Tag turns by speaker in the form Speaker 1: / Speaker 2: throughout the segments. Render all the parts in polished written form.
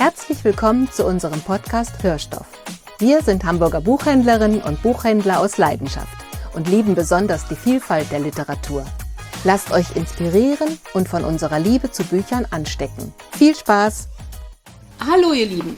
Speaker 1: Herzlich willkommen zu unserem Podcast Hörstoff. Wir sind Hamburger Buchhändlerinnen und Buchhändler aus Leidenschaft und lieben besonders die Vielfalt der Literatur. Lasst euch inspirieren und von unserer Liebe zu Büchern anstecken. Viel Spaß!
Speaker 2: Hallo ihr Lieben,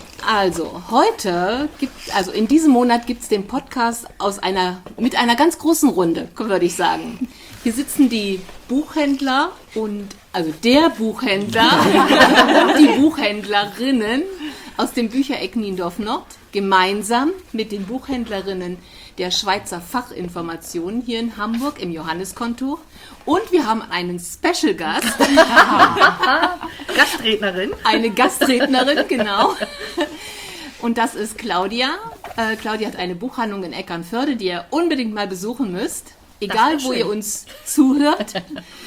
Speaker 2: in diesem Monat gibt es den Podcast mit einer ganz großen Runde, würde ich sagen. Hier sitzen die Buchhändler der Buchhändler und die Buchhändlerinnen aus dem Büchereck Niendorf Nord, gemeinsam mit den Buchhändlerinnen der Schweizer Fachinformationen hier in Hamburg im Johanniskontor. Und wir haben einen Special Gast.
Speaker 3: Gastrednerin.
Speaker 2: Eine Gastrednerin, genau. Und das ist Claudia. Claudia hat eine Buchhandlung in Eckernförde, die ihr unbedingt mal besuchen müsst. Egal, wo ihr uns zuhört.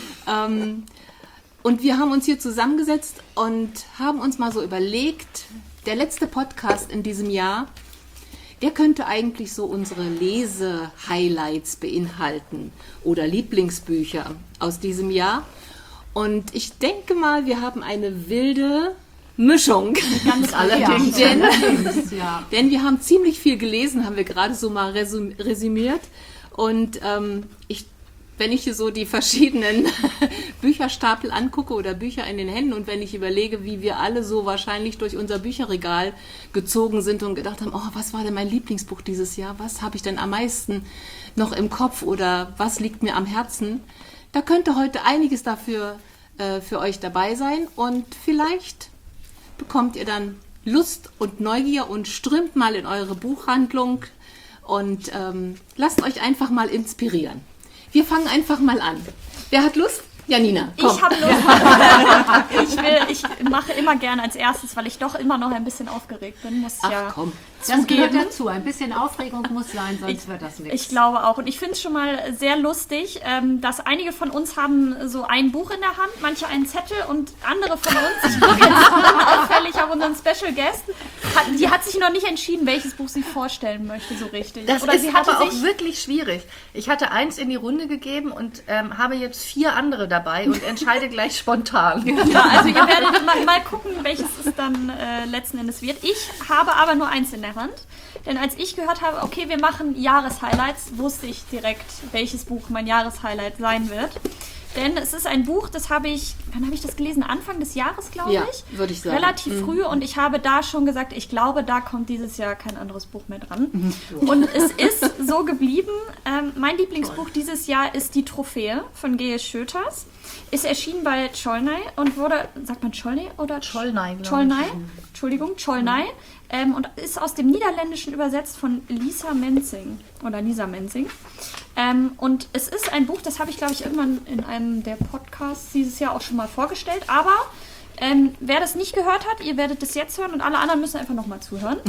Speaker 2: Und wir haben uns hier zusammengesetzt und haben uns mal so überlegt, der letzte Podcast in diesem Jahr, der könnte eigentlich so unsere Lese-Highlights beinhalten oder Lieblingsbücher aus diesem Jahr. Und ich denke mal, wir haben eine wilde Mischung.
Speaker 3: Ganz allerdings.
Speaker 2: Denn wir haben ziemlich viel gelesen, haben wir gerade so mal resümiert. Und wenn ich hier so die verschiedenen Bücherstapel angucke oder Bücher in den Händen und wenn ich überlege, wie wir alle so wahrscheinlich durch unser Bücherregal gezogen sind und gedacht haben, oh, was war denn mein Lieblingsbuch dieses Jahr? Was habe ich denn am meisten noch im Kopf oder was liegt mir am Herzen? Da könnte heute einiges dafür für euch dabei sein und vielleicht bekommt ihr dann Lust und Neugier und strömt mal in eure Buchhandlung und lasst euch einfach mal inspirieren. Wir fangen einfach mal an. Wer hat Lust? Janina, komm.
Speaker 4: Ich habe Lust. Ich mache immer gerne als erstes, weil ich doch immer noch ein bisschen aufgeregt bin.
Speaker 2: Komm.
Speaker 3: Das gehört dazu. Ein bisschen Aufregung muss sein, sonst wird das nichts.
Speaker 4: Ich glaube auch. Und ich finde es schon mal sehr lustig, dass einige von uns haben so ein Buch in der Hand, manche einen Zettel und andere von uns, ich gucke jetzt auffällig auf unseren Special Guest, die hat sich noch nicht entschieden, welches Buch sie vorstellen möchte so richtig.
Speaker 3: Das
Speaker 4: Oder
Speaker 3: ist
Speaker 4: sie hatte
Speaker 3: aber auch wirklich schwierig. Ich hatte eins in die Runde gegeben und habe jetzt 4 andere dabei und entscheide gleich spontan.
Speaker 4: Ja, also ihr werdet mal gucken, welches es dann letzten Endes wird. Ich habe aber nur eins in der Hand. Denn als ich gehört habe, okay, wir machen Jahreshighlights, wusste ich direkt, welches Buch mein Jahreshighlight sein wird. Denn es ist ein Buch, wann habe ich das gelesen? Anfang des Jahres, glaube ich.
Speaker 2: Ja, würde ich sagen.
Speaker 4: Relativ früh und ich habe da schon gesagt, ich glaube, da kommt dieses Jahr kein anderes Buch mehr dran. Und es ist so geblieben. Mein Lieblingsbuch dieses Jahr ist Die Trophäe von G.S. Schöters. Ist erschienen bei Cholnay und wurde, sagt man Cholnay oder?
Speaker 3: Cholnay.
Speaker 4: Cholnay. Und ist aus dem Niederländischen übersetzt von Lisa Menzing. Und es ist ein Buch, das habe ich, glaube ich, irgendwann in einem der Podcasts dieses Jahr auch schon mal vorgestellt. Aber wer das nicht gehört hat, ihr werdet das jetzt hören und alle anderen müssen einfach nochmal zuhören.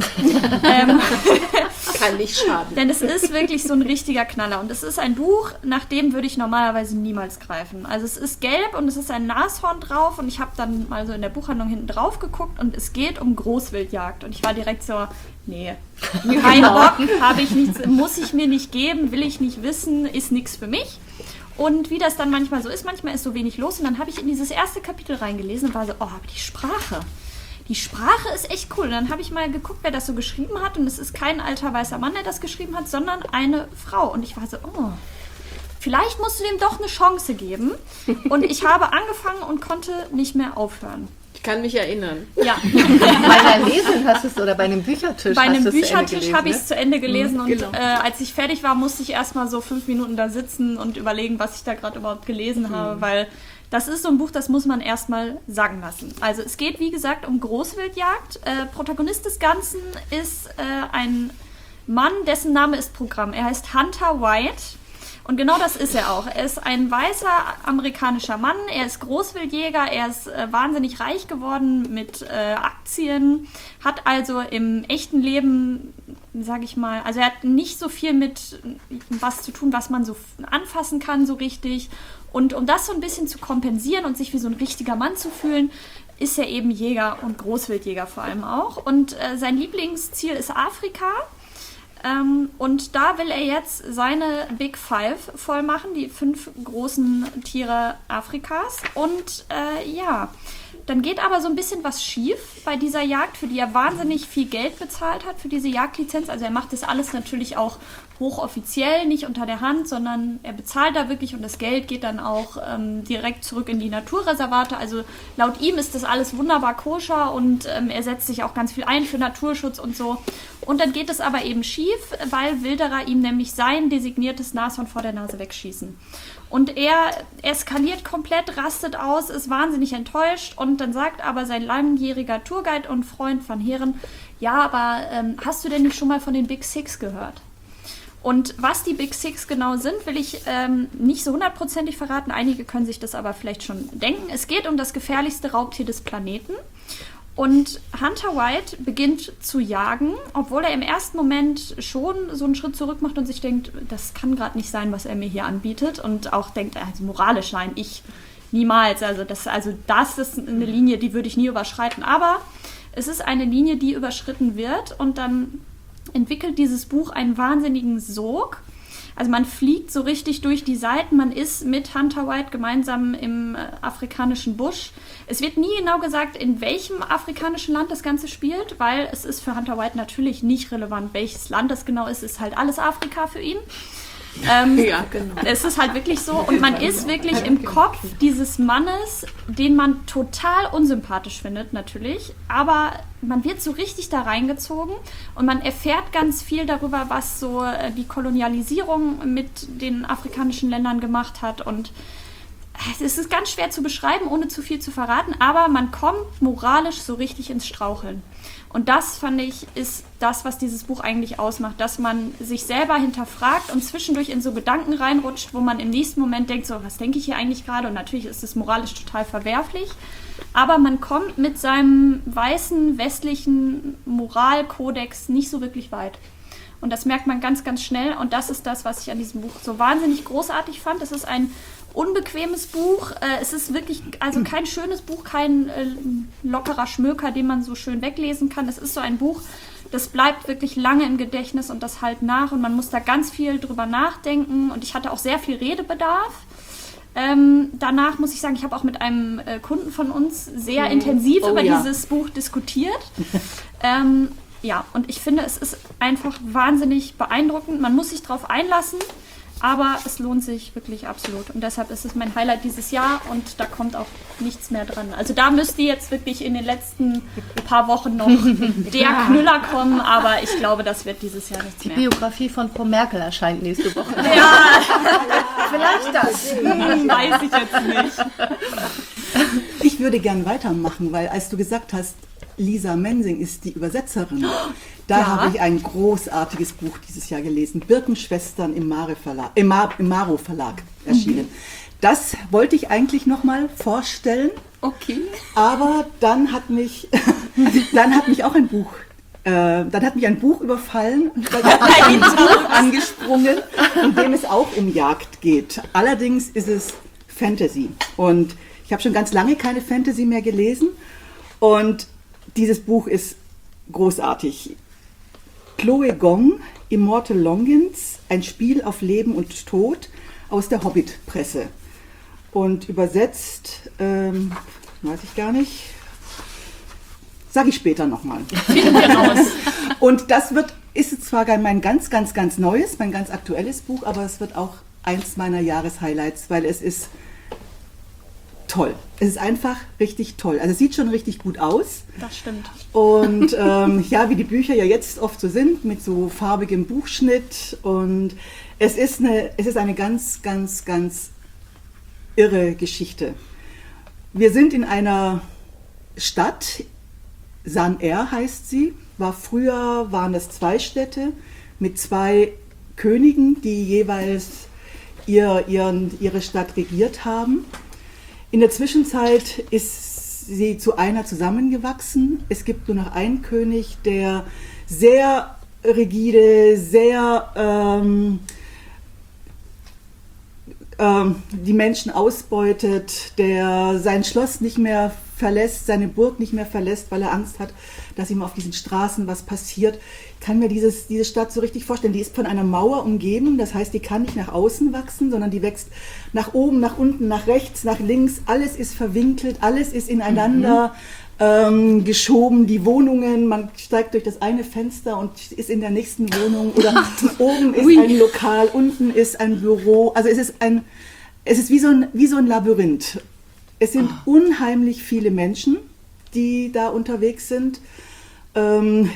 Speaker 2: Kann nicht schaden.
Speaker 4: Denn es ist wirklich so ein richtiger Knaller. Und es ist ein Buch, nach dem würde ich normalerweise niemals greifen. Also es ist gelb und es ist ein Nashorn drauf. Und ich habe dann mal so in der Buchhandlung hinten drauf geguckt und es geht um Großwildjagd. Und ich war direkt so, nee, kein Bock, habe ich nichts, muss ich mir nicht geben, will ich nicht wissen, ist nichts für mich. Und wie das dann manchmal so ist, manchmal ist so wenig los. Und dann habe ich in dieses erste Kapitel reingelesen und war so, oh, aber die Sprache ist echt cool. Und dann habe ich mal geguckt, wer das so geschrieben hat. Und es ist kein alter weißer Mann, der das geschrieben hat, sondern eine Frau. Und ich war so, oh, vielleicht musst du dem doch eine Chance geben. Und ich habe angefangen und konnte nicht mehr aufhören.
Speaker 2: Ich kann mich erinnern.
Speaker 4: Ja.
Speaker 3: Bei einer Lesung hast du es oder bei einem Büchertisch
Speaker 4: Bei einem Büchertisch habe ich es zu Ende gelesen und
Speaker 2: genau.
Speaker 4: als ich fertig war, musste ich erstmal so 5 Minuten da sitzen und überlegen, was ich da gerade überhaupt gelesen habe, weil das ist so ein Buch, das muss man erstmal sagen lassen. Also es geht, wie gesagt, um Großwildjagd. Protagonist des Ganzen ist ein Mann, dessen Name ist Programm. Er heißt Hunter White. Und genau das ist er auch. Er ist ein weißer amerikanischer Mann, er ist Großwildjäger, er ist wahnsinnig reich geworden mit Aktien, hat also im echten Leben, sage ich mal, also er hat nicht so viel mit was zu tun, was man so anfassen kann so richtig. Und um das so ein bisschen zu kompensieren und sich wie so ein richtiger Mann zu fühlen, ist er eben Jäger und Großwildjäger vor allem auch. Und sein Lieblingsziel ist Afrika. Und da will er jetzt seine Big Five voll machen, die 5 großen Tiere Afrikas. Und Dann geht aber so ein bisschen was schief bei dieser Jagd, für die er wahnsinnig viel Geld bezahlt hat, für diese Jagdlizenz. Also er macht das alles natürlich auch hochoffiziell, nicht unter der Hand, sondern er bezahlt da wirklich und das Geld geht dann auch direkt zurück in die Naturreservate. Also laut ihm ist das alles wunderbar koscher und er setzt sich auch ganz viel ein für Naturschutz und so. Und dann geht es aber eben schief, weil Wilderer ihm nämlich sein designiertes Nashorn vor der Nase wegschießen. Und er eskaliert komplett, rastet aus, ist wahnsinnig enttäuscht und dann sagt aber sein langjähriger Tourguide und Freund Van Heeren, ja, aber hast du denn nicht schon mal von den Big Six gehört? Und was die Big Six genau sind, will ich nicht so hundertprozentig verraten. Einige können sich das aber vielleicht schon denken. Es geht um das gefährlichste Raubtier des Planeten. Und Hunter White beginnt zu jagen, obwohl er im ersten Moment schon so einen Schritt zurück macht und sich denkt, das kann gerade nicht sein, was er mir hier anbietet. Und auch denkt, also moralisch nein, ich niemals. Also das ist eine Linie, die würde ich nie überschreiten. Aber es ist eine Linie, die überschritten wird. Und dann entwickelt dieses Buch einen wahnsinnigen Sog. Also man fliegt so richtig durch die Seiten, man ist mit Hunter White gemeinsam im afrikanischen Busch. Es wird nie genau gesagt, in welchem afrikanischen Land das Ganze spielt, weil es ist für Hunter White natürlich nicht relevant, welches Land das genau ist. Es ist halt alles Afrika für ihn. Ja, genau. Es ist halt wirklich so und man ist wirklich im Kopf dieses Mannes, den man total unsympathisch findet natürlich, aber man wird so richtig da reingezogen und man erfährt ganz viel darüber, was so die Kolonialisierung mit den afrikanischen Ländern gemacht hat und es ist ganz schwer zu beschreiben, ohne zu viel zu verraten, aber man kommt moralisch so richtig ins Straucheln. Und das, fand ich, ist das, was dieses Buch eigentlich ausmacht, dass man sich selber hinterfragt und zwischendurch in so Gedanken reinrutscht, wo man im nächsten Moment denkt, so, was denke ich hier eigentlich gerade? Und natürlich ist es moralisch total verwerflich, aber man kommt mit seinem weißen, westlichen Moralkodex nicht so wirklich weit. Und das merkt man ganz, ganz schnell und das ist das, was ich an diesem Buch so wahnsinnig großartig fand. Es ist ein unbequemes Buch. Es ist wirklich, also kein schönes Buch, kein lockerer Schmöker, den man so schön weglesen kann. Es ist so ein Buch, das bleibt wirklich lange im Gedächtnis und das halt nach und man muss da ganz viel drüber nachdenken und ich hatte auch sehr viel Redebedarf. Danach muss ich sagen, ich habe auch mit einem Kunden von uns sehr intensiv über dieses Buch diskutiert. Ja, und ich finde, es ist einfach wahnsinnig beeindruckend. Man muss sich drauf einlassen. Aber es lohnt sich wirklich absolut. Und deshalb ist es mein Highlight dieses Jahr und da kommt auch nichts mehr dran. Also da müsste jetzt wirklich in den letzten paar Wochen noch der Knüller kommen, aber ich glaube, das wird dieses Jahr nichts mehr.
Speaker 3: Die Biografie von Frau Merkel erscheint nächste Woche.
Speaker 4: Ja,
Speaker 3: vielleicht das.
Speaker 4: Weiß ich jetzt nicht.
Speaker 5: Ich würde gern weitermachen, weil als du gesagt hast, Lisa Mensing ist die Übersetzerin. Da habe ich ein großartiges Buch dieses Jahr gelesen. Birkenschwestern im Maro Verlag erschienen. Das wollte ich eigentlich nochmal vorstellen.
Speaker 2: Okay.
Speaker 5: Aber dann hat mich auch ein Buch überfallen, ein Buch angesprungen, in dem es auch um Jagd geht. Allerdings ist es Fantasy. Und ich habe schon ganz lange keine Fantasy mehr gelesen. Und dieses Buch ist großartig. Chloe Gong, Immortal Longings, ein Spiel auf Leben und Tod aus der Hobbit-Presse. Und übersetzt, weiß ich gar nicht, sage ich später nochmal. Und das ist zwar mein ganz, ganz, ganz neues, mein ganz aktuelles Buch, aber es wird auch eins meiner Jahreshighlights, weil es ist toll. Es ist einfach richtig toll. Also es sieht schon richtig gut aus.
Speaker 4: Das stimmt.
Speaker 5: Und wie die Bücher ja jetzt oft so sind, mit so farbigem Buchschnitt. Und es ist eine ganz, ganz, ganz irre Geschichte. Wir sind in einer Stadt, San-Er heißt sie. Früher waren das 2 Städte mit 2 Königen, die jeweils ihre Stadt regiert haben. In der Zwischenzeit ist sie zu einer zusammengewachsen. Es gibt nur noch einen König, der sehr rigide, sehr die Menschen ausbeutet, der sein Schloss nicht mehr verlässt, seine Burg nicht mehr verlässt, weil er Angst hat, dass ihm auf diesen Straßen was passiert. Ich kann mir diese Stadt so richtig vorstellen. Die ist von einer Mauer umgeben, das heißt, die kann nicht nach außen wachsen, sondern die wächst nach oben, nach unten, nach rechts, nach links. Alles ist verwinkelt, alles ist ineinander geschoben. Die Wohnungen, man steigt durch das eine Fenster und ist in der nächsten Wohnung oder oben ist ein Lokal, unten ist ein Büro. Also es ist wie so ein Labyrinth. Es sind unheimlich viele Menschen, die da unterwegs sind. In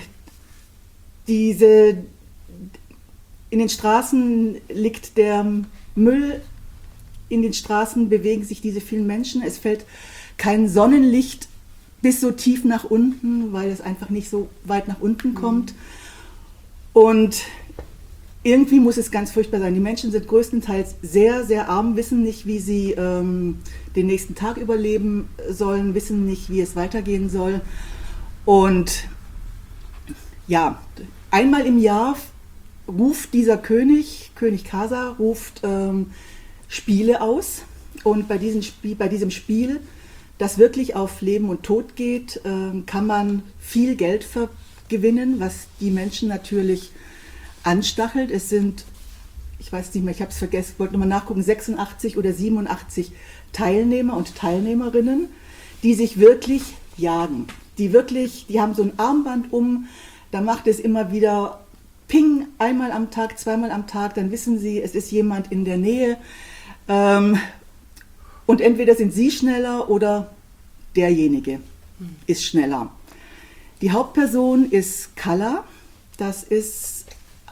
Speaker 5: den Straßen liegt der Müll, in den Straßen bewegen sich diese vielen Menschen. Es fällt kein Sonnenlicht bis so tief nach unten, weil es einfach nicht so weit nach unten kommt. Und irgendwie muss es ganz furchtbar sein. Die Menschen sind größtenteils sehr, sehr arm, wissen nicht, wie sie den nächsten Tag überleben sollen, wissen nicht, wie es weitergehen soll. Und ja, einmal im Jahr ruft dieser König Kasa, ruft Spiele aus. Und bei diesem Spiel, das wirklich auf Leben und Tod geht, kann man viel Geld gewinnen, was die Menschen natürlich anstachelt. Es sind, ich weiß nicht mehr, ich habe es vergessen, wollte nochmal nachgucken, 86 oder 87 Teilnehmer und Teilnehmerinnen, die sich wirklich jagen. Die haben so ein Armband um, da macht es immer wieder Ping, einmal am Tag, zweimal am Tag, dann wissen sie, es ist jemand in der Nähe. Und entweder sind sie schneller oder derjenige ist schneller. Die Hauptperson ist Kala. Das ist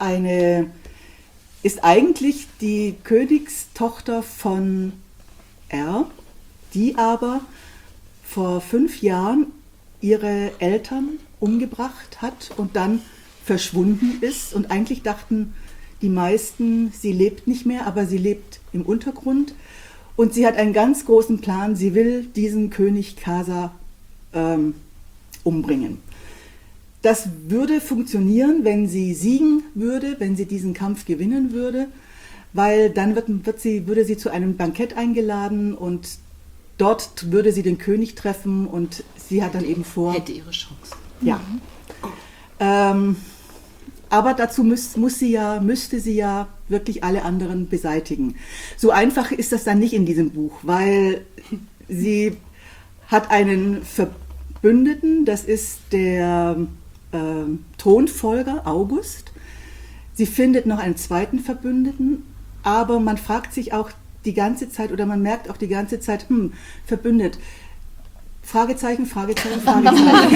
Speaker 5: eigentlich die Königstochter von R, die aber vor 5 Jahren ihre Eltern umgebracht hat und dann verschwunden ist. Und eigentlich dachten die meisten, sie lebt nicht mehr, aber sie lebt im Untergrund. Und sie hat einen ganz großen Plan. Sie will diesen König Kasa umbringen. Das würde funktionieren, wenn sie siegen würde, wenn sie diesen Kampf gewinnen würde, weil dann würde sie zu einem Bankett eingeladen und dort würde sie den König treffen und sie hat dann eben vor...
Speaker 2: Hätte ihre Chance.
Speaker 5: Ja. Aber dazu müsste sie ja wirklich alle anderen beseitigen. So einfach ist das dann nicht in diesem Buch, weil sie hat einen Verbündeten, das ist der Thronfolger August. Sie findet noch einen zweiten Verbündeten, aber man fragt sich auch die ganze Zeit oder man merkt auch die ganze Zeit, verbündet. Fragezeichen, Fragezeichen, Fragezeichen.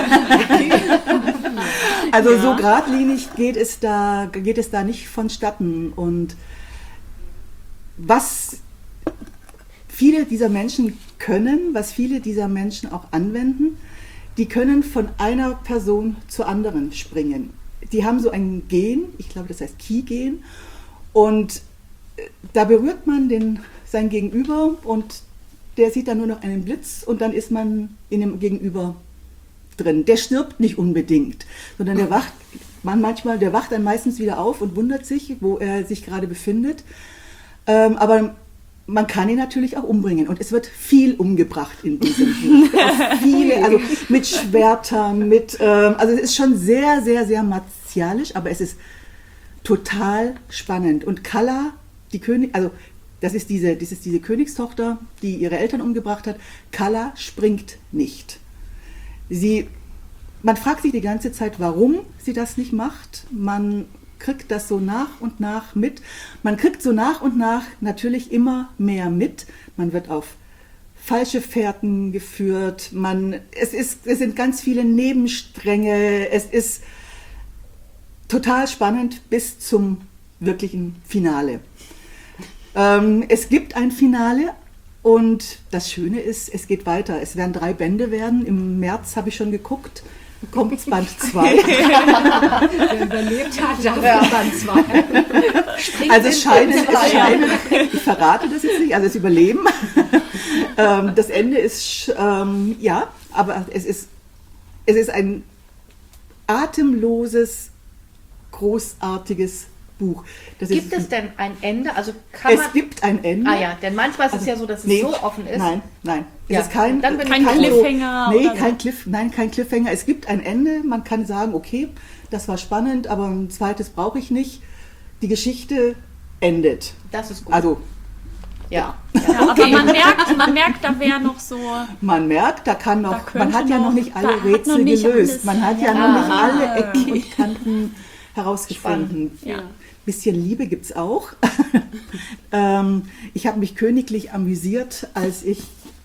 Speaker 5: Also so geradlinig geht es da nicht vonstatten. Und was viele dieser Menschen können, was viele dieser Menschen auch anwenden, die können von einer Person zur anderen springen. Die haben so ein Gen, ich glaube, das heißt Ki-Gen, und da berührt man sein Gegenüber und der sieht dann nur noch einen Blitz und dann ist man in dem Gegenüber drin. Der stirbt nicht unbedingt, sondern der wacht dann meistens wieder auf und wundert sich, wo er sich gerade befindet. Aber man kann ihn natürlich auch umbringen und es wird viel umgebracht in diesem Buch. Viele, also mit Schwertern, also es ist schon sehr, sehr, sehr martialisch, aber es ist total spannend. Und Kala, das ist diese Königstochter, die ihre Eltern umgebracht hat. Kala springt nicht. Man fragt sich die ganze Zeit, warum sie das nicht macht. Man kriegt das so nach und nach mit. Man kriegt so nach und nach natürlich immer mehr mit. Man wird auf falsche Fährten geführt. Es sind ganz viele Nebenstränge. Es ist total spannend bis zum wirklichen Finale. Es gibt ein Finale und das Schöne ist, es geht weiter. Es werden 3 Bände werden. Im März habe ich schon geguckt. Kommt Band 2.
Speaker 3: Wer überlebt hat, darf Band 2.
Speaker 5: Also es scheint, ich verrate das jetzt nicht, also das Überleben. Das Ende ist, aber es ist ein atemloses, großartiges Buch.
Speaker 3: Gibt es denn ein Ende? Also kann man...
Speaker 5: Es gibt ein Ende.
Speaker 3: Ah ja, denn manchmal ist es ja so, dass es so offen ist.
Speaker 5: Nein.
Speaker 3: Ja.
Speaker 5: Es ist kein
Speaker 3: Dann bin ich
Speaker 4: Kein
Speaker 3: kein
Speaker 4: Cliffhanger.
Speaker 5: Nee,
Speaker 4: oder so.
Speaker 5: kein Cliffhanger. Es gibt ein Ende. Man kann sagen, okay, das war spannend, aber ein zweites brauche ich nicht. Die Geschichte endet.
Speaker 3: Das ist gut.
Speaker 5: Also,
Speaker 3: ja.
Speaker 4: Ja, aber man merkt, da wäre noch so.
Speaker 5: man merkt, man
Speaker 4: könnte
Speaker 5: hat ja noch nicht alle Rätsel gelöst. Man hat ja noch nicht alle Ecken und Kanten herausgefunden.
Speaker 4: Ja.
Speaker 5: Bisschen Liebe gibt es auch. Ich habe mich königlich amüsiert, als ich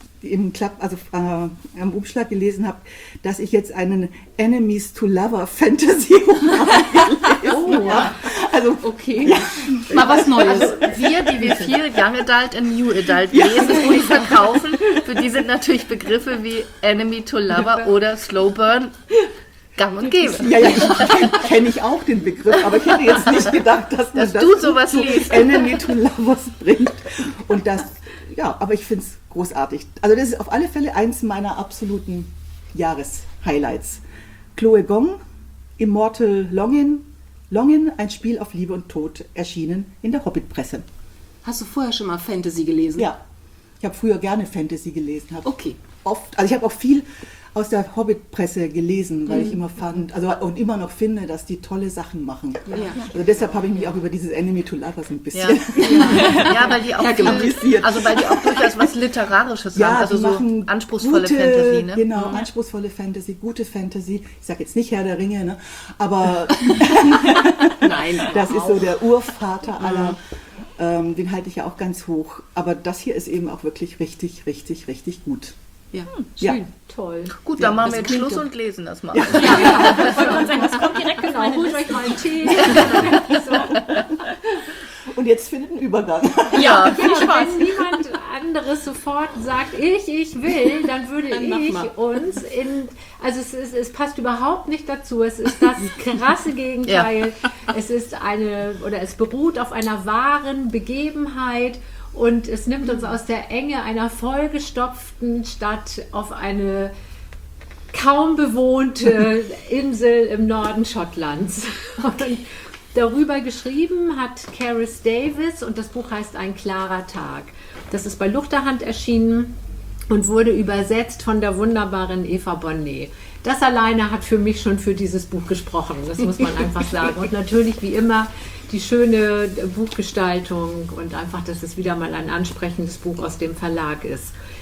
Speaker 5: am Umschlag gelesen habe, dass ich jetzt einen Enemies to Lover Fantasy gelesen habe. Also,
Speaker 2: Okay, mal was Neues.
Speaker 3: Also die wir viel Young Adult und New Adult lesen und verkaufen, für die sind natürlich Begriffe wie Enemy to Lover oder Slow Burn gang und gäbe.
Speaker 5: ja, kenne ich auch den Begriff, aber ich hätte jetzt nicht gedacht, dass man das
Speaker 3: du sowas
Speaker 5: zu
Speaker 3: liest.
Speaker 5: Enemy to Lovers bringt. Und das, ja, aber ich finde es großartig. Also das ist auf alle Fälle eins meiner absoluten Jahreshighlights. Chloe Gong, Immortal Longin, ein Spiel auf Liebe und Tod, erschienen in der Hobbit-Presse.
Speaker 2: Hast du vorher schon mal Fantasy gelesen?
Speaker 5: Ja, ich habe früher gerne Fantasy gelesen.
Speaker 2: Okay.
Speaker 5: Also ich habe auch viel aus der Hobbit-Presse gelesen, weil ich immer fand, und immer noch finde, dass die tolle Sachen machen.
Speaker 2: Ja.
Speaker 5: Also deshalb habe ich mich auch über dieses Enemy to Lovers ein
Speaker 3: Ja.
Speaker 5: bisschen...
Speaker 3: Ja, weil die auch weil die auch durchaus was Literarisches haben, also
Speaker 5: die
Speaker 3: so
Speaker 5: machen
Speaker 3: anspruchsvolle
Speaker 5: gute,
Speaker 3: Fantasy, ne?
Speaker 5: Genau, anspruchsvolle Fantasy, gute Fantasy. Ich sage jetzt nicht Herr der Ringe, ne? Aber
Speaker 2: Nein.
Speaker 5: das ist so der Urvater aller. Den halte ich ja auch ganz hoch. Aber das hier ist eben auch wirklich richtig, richtig, richtig gut.
Speaker 2: Ja,
Speaker 5: Ja.
Speaker 2: schön. Toll.
Speaker 3: Gut, dann machen wir
Speaker 2: das
Speaker 3: jetzt
Speaker 2: klingt
Speaker 3: Schluss
Speaker 2: doch-
Speaker 3: und lesen das mal.
Speaker 4: Das kommt direkt
Speaker 2: Genau, holt euch mal einen Tee.
Speaker 5: Und jetzt findet ein Übergang.
Speaker 3: Ja,
Speaker 6: Wenn niemand anderes sofort sagt, ich will, dann würde
Speaker 2: Dann mach
Speaker 6: ich
Speaker 2: mal.
Speaker 6: uns also es passt überhaupt nicht dazu. Es ist das krasse Gegenteil. Es beruht auf einer wahren Begebenheit und es nimmt uns aus der Enge einer vollgestopften Stadt auf eine kaum bewohnte Insel im Norden Schottlands. Und darüber geschrieben hat Caris Davis und das Buch heißt Ein klarer Tag. Das ist bei Luchterhand erschienen und wurde übersetzt von der wunderbaren Eva Bonnet. Das alleine hat für mich schon für dieses Buch gesprochen, das muss man einfach sagen. Und natürlich wie immer die schöne Buchgestaltung und einfach, dass es wieder mal ein ansprechendes Buch aus dem Verlag ist.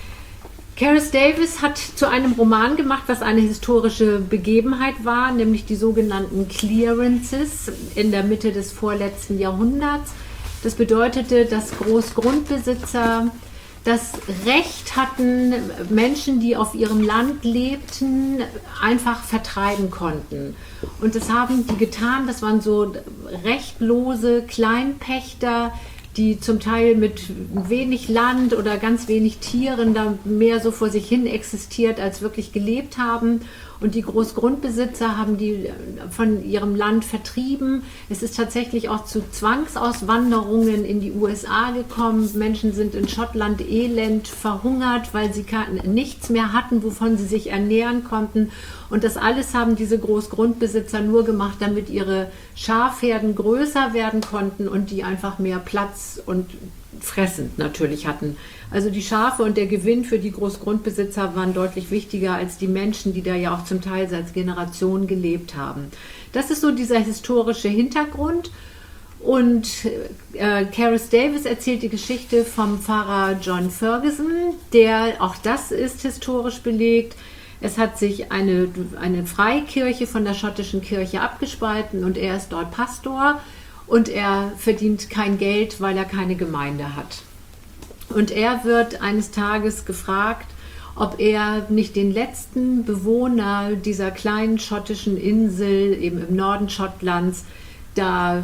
Speaker 6: Caris Davis hat zu einem Roman gemacht, was eine historische Begebenheit war, nämlich die sogenannten Clearances in der Mitte des vorletzten Jahrhunderts. Das bedeutete, dass Großgrundbesitzer das Recht hatten, Menschen, die auf ihrem Land lebten, einfach vertreiben konnten. Und das haben die getan, das waren so rechtlose Kleinpächter, die zum Teil mit wenig Land oder ganz wenig Tieren da mehr so vor sich hin existiert, als wirklich gelebt haben. Und die Großgrundbesitzer haben die von ihrem Land vertrieben. Es ist tatsächlich auch zu Zwangsauswanderungen in die USA gekommen. Menschen sind in Schottland elend verhungert, weil sie nichts mehr hatten, wovon sie sich ernähren konnten. Und das alles haben diese Großgrundbesitzer nur gemacht, damit ihre Schafherden größer werden konnten und die einfach mehr Platz und fressend natürlich hatten. Also die Schafe und der Gewinn für die Großgrundbesitzer waren deutlich wichtiger als die Menschen, die da ja auch zum Teil seit Generationen gelebt haben. Das ist so dieser historische Hintergrund. Und Caris Davis erzählt die Geschichte vom Pfarrer John Ferguson, der, auch das ist historisch belegt, es hat sich eine Freikirche von der schottischen Kirche abgespalten und er ist dort Pastor und er verdient kein Geld, weil er keine Gemeinde hat. Und er wird eines Tages gefragt, ob er nicht den letzten Bewohner dieser kleinen schottischen Insel eben im Norden Schottlands da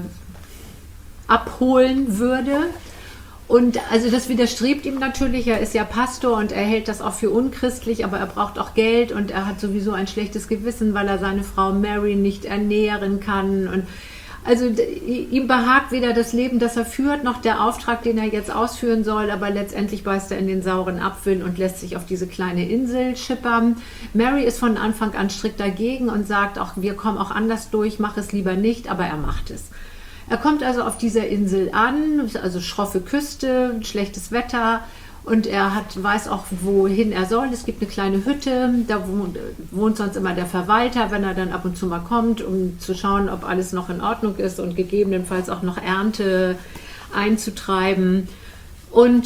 Speaker 6: abholen würde. Und also das widerstrebt ihm natürlich, er ist ja Pastor und er hält das auch für unchristlich, aber er braucht auch Geld und er hat sowieso ein schlechtes Gewissen, weil er seine Frau Mary nicht ernähren kann. Und also ihm behagt weder das Leben, das er führt, noch der Auftrag, den er jetzt ausführen soll, aber letztendlich beißt er in den sauren Apfel und lässt sich auf diese kleine Insel schippern. Mary ist von Anfang an strikt dagegen und sagt auch, wir kommen auch anders durch, mach es lieber nicht, aber er macht es. Er kommt also auf dieser Insel an, also schroffe Küste, schlechtes Wetter und er weiß auch, wohin er soll. Es gibt eine kleine Hütte, da wohnt sonst immer der Verwalter, wenn er dann ab und zu mal kommt, um zu schauen, ob alles noch in Ordnung ist und gegebenenfalls auch noch Ernte einzutreiben. Und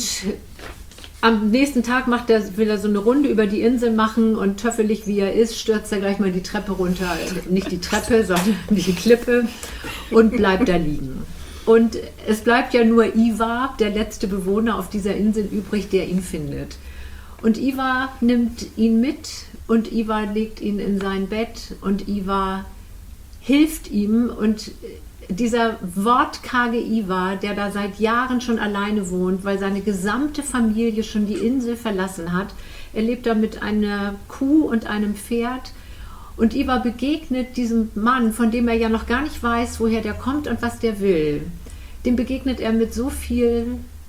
Speaker 6: am nächsten Tag will er so eine Runde über die Insel machen und töffelig wie er ist, stürzt er gleich mal die Treppe runter. Nicht die Treppe, sondern die Klippe und bleibt da liegen. Und es bleibt ja nur Ivar, der letzte Bewohner auf dieser Insel übrig, der ihn findet. Und Ivar nimmt ihn mit und Ivar legt ihn in sein Bett und Ivar hilft ihm und dieser wortkarge Ivar, der da seit Jahren schon alleine wohnt, weil seine gesamte Familie schon die Insel verlassen hat, er lebt da mit einer Kuh und einem Pferd und Ivar begegnet diesem Mann, von dem er ja noch gar nicht weiß, woher der kommt und was der will. Dem begegnet er mit so viel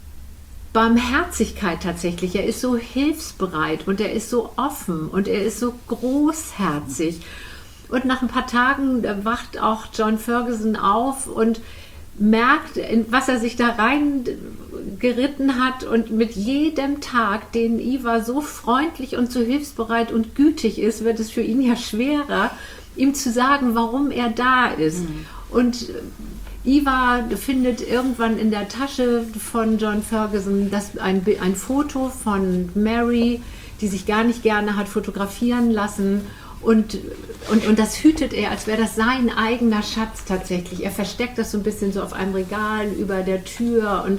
Speaker 6: Barmherzigkeit tatsächlich. Er ist so hilfsbereit und er ist so offen und er ist so großherzig. Und nach ein paar Tagen wacht auch John Ferguson auf und merkt, in was er sich da reingeritten hat. Und mit jedem Tag, den Ivar so freundlich und so hilfsbereit und gütig ist, wird es für ihn ja schwerer, ihm zu sagen, warum er da ist. Und Ivar findet irgendwann in der Tasche von John Ferguson ein Foto von Mary, die sich gar nicht gerne hat fotografieren lassen. Und das hütet er, als wäre das sein eigener Schatz tatsächlich. Er versteckt das so ein bisschen so auf einem Regal über der Tür. Und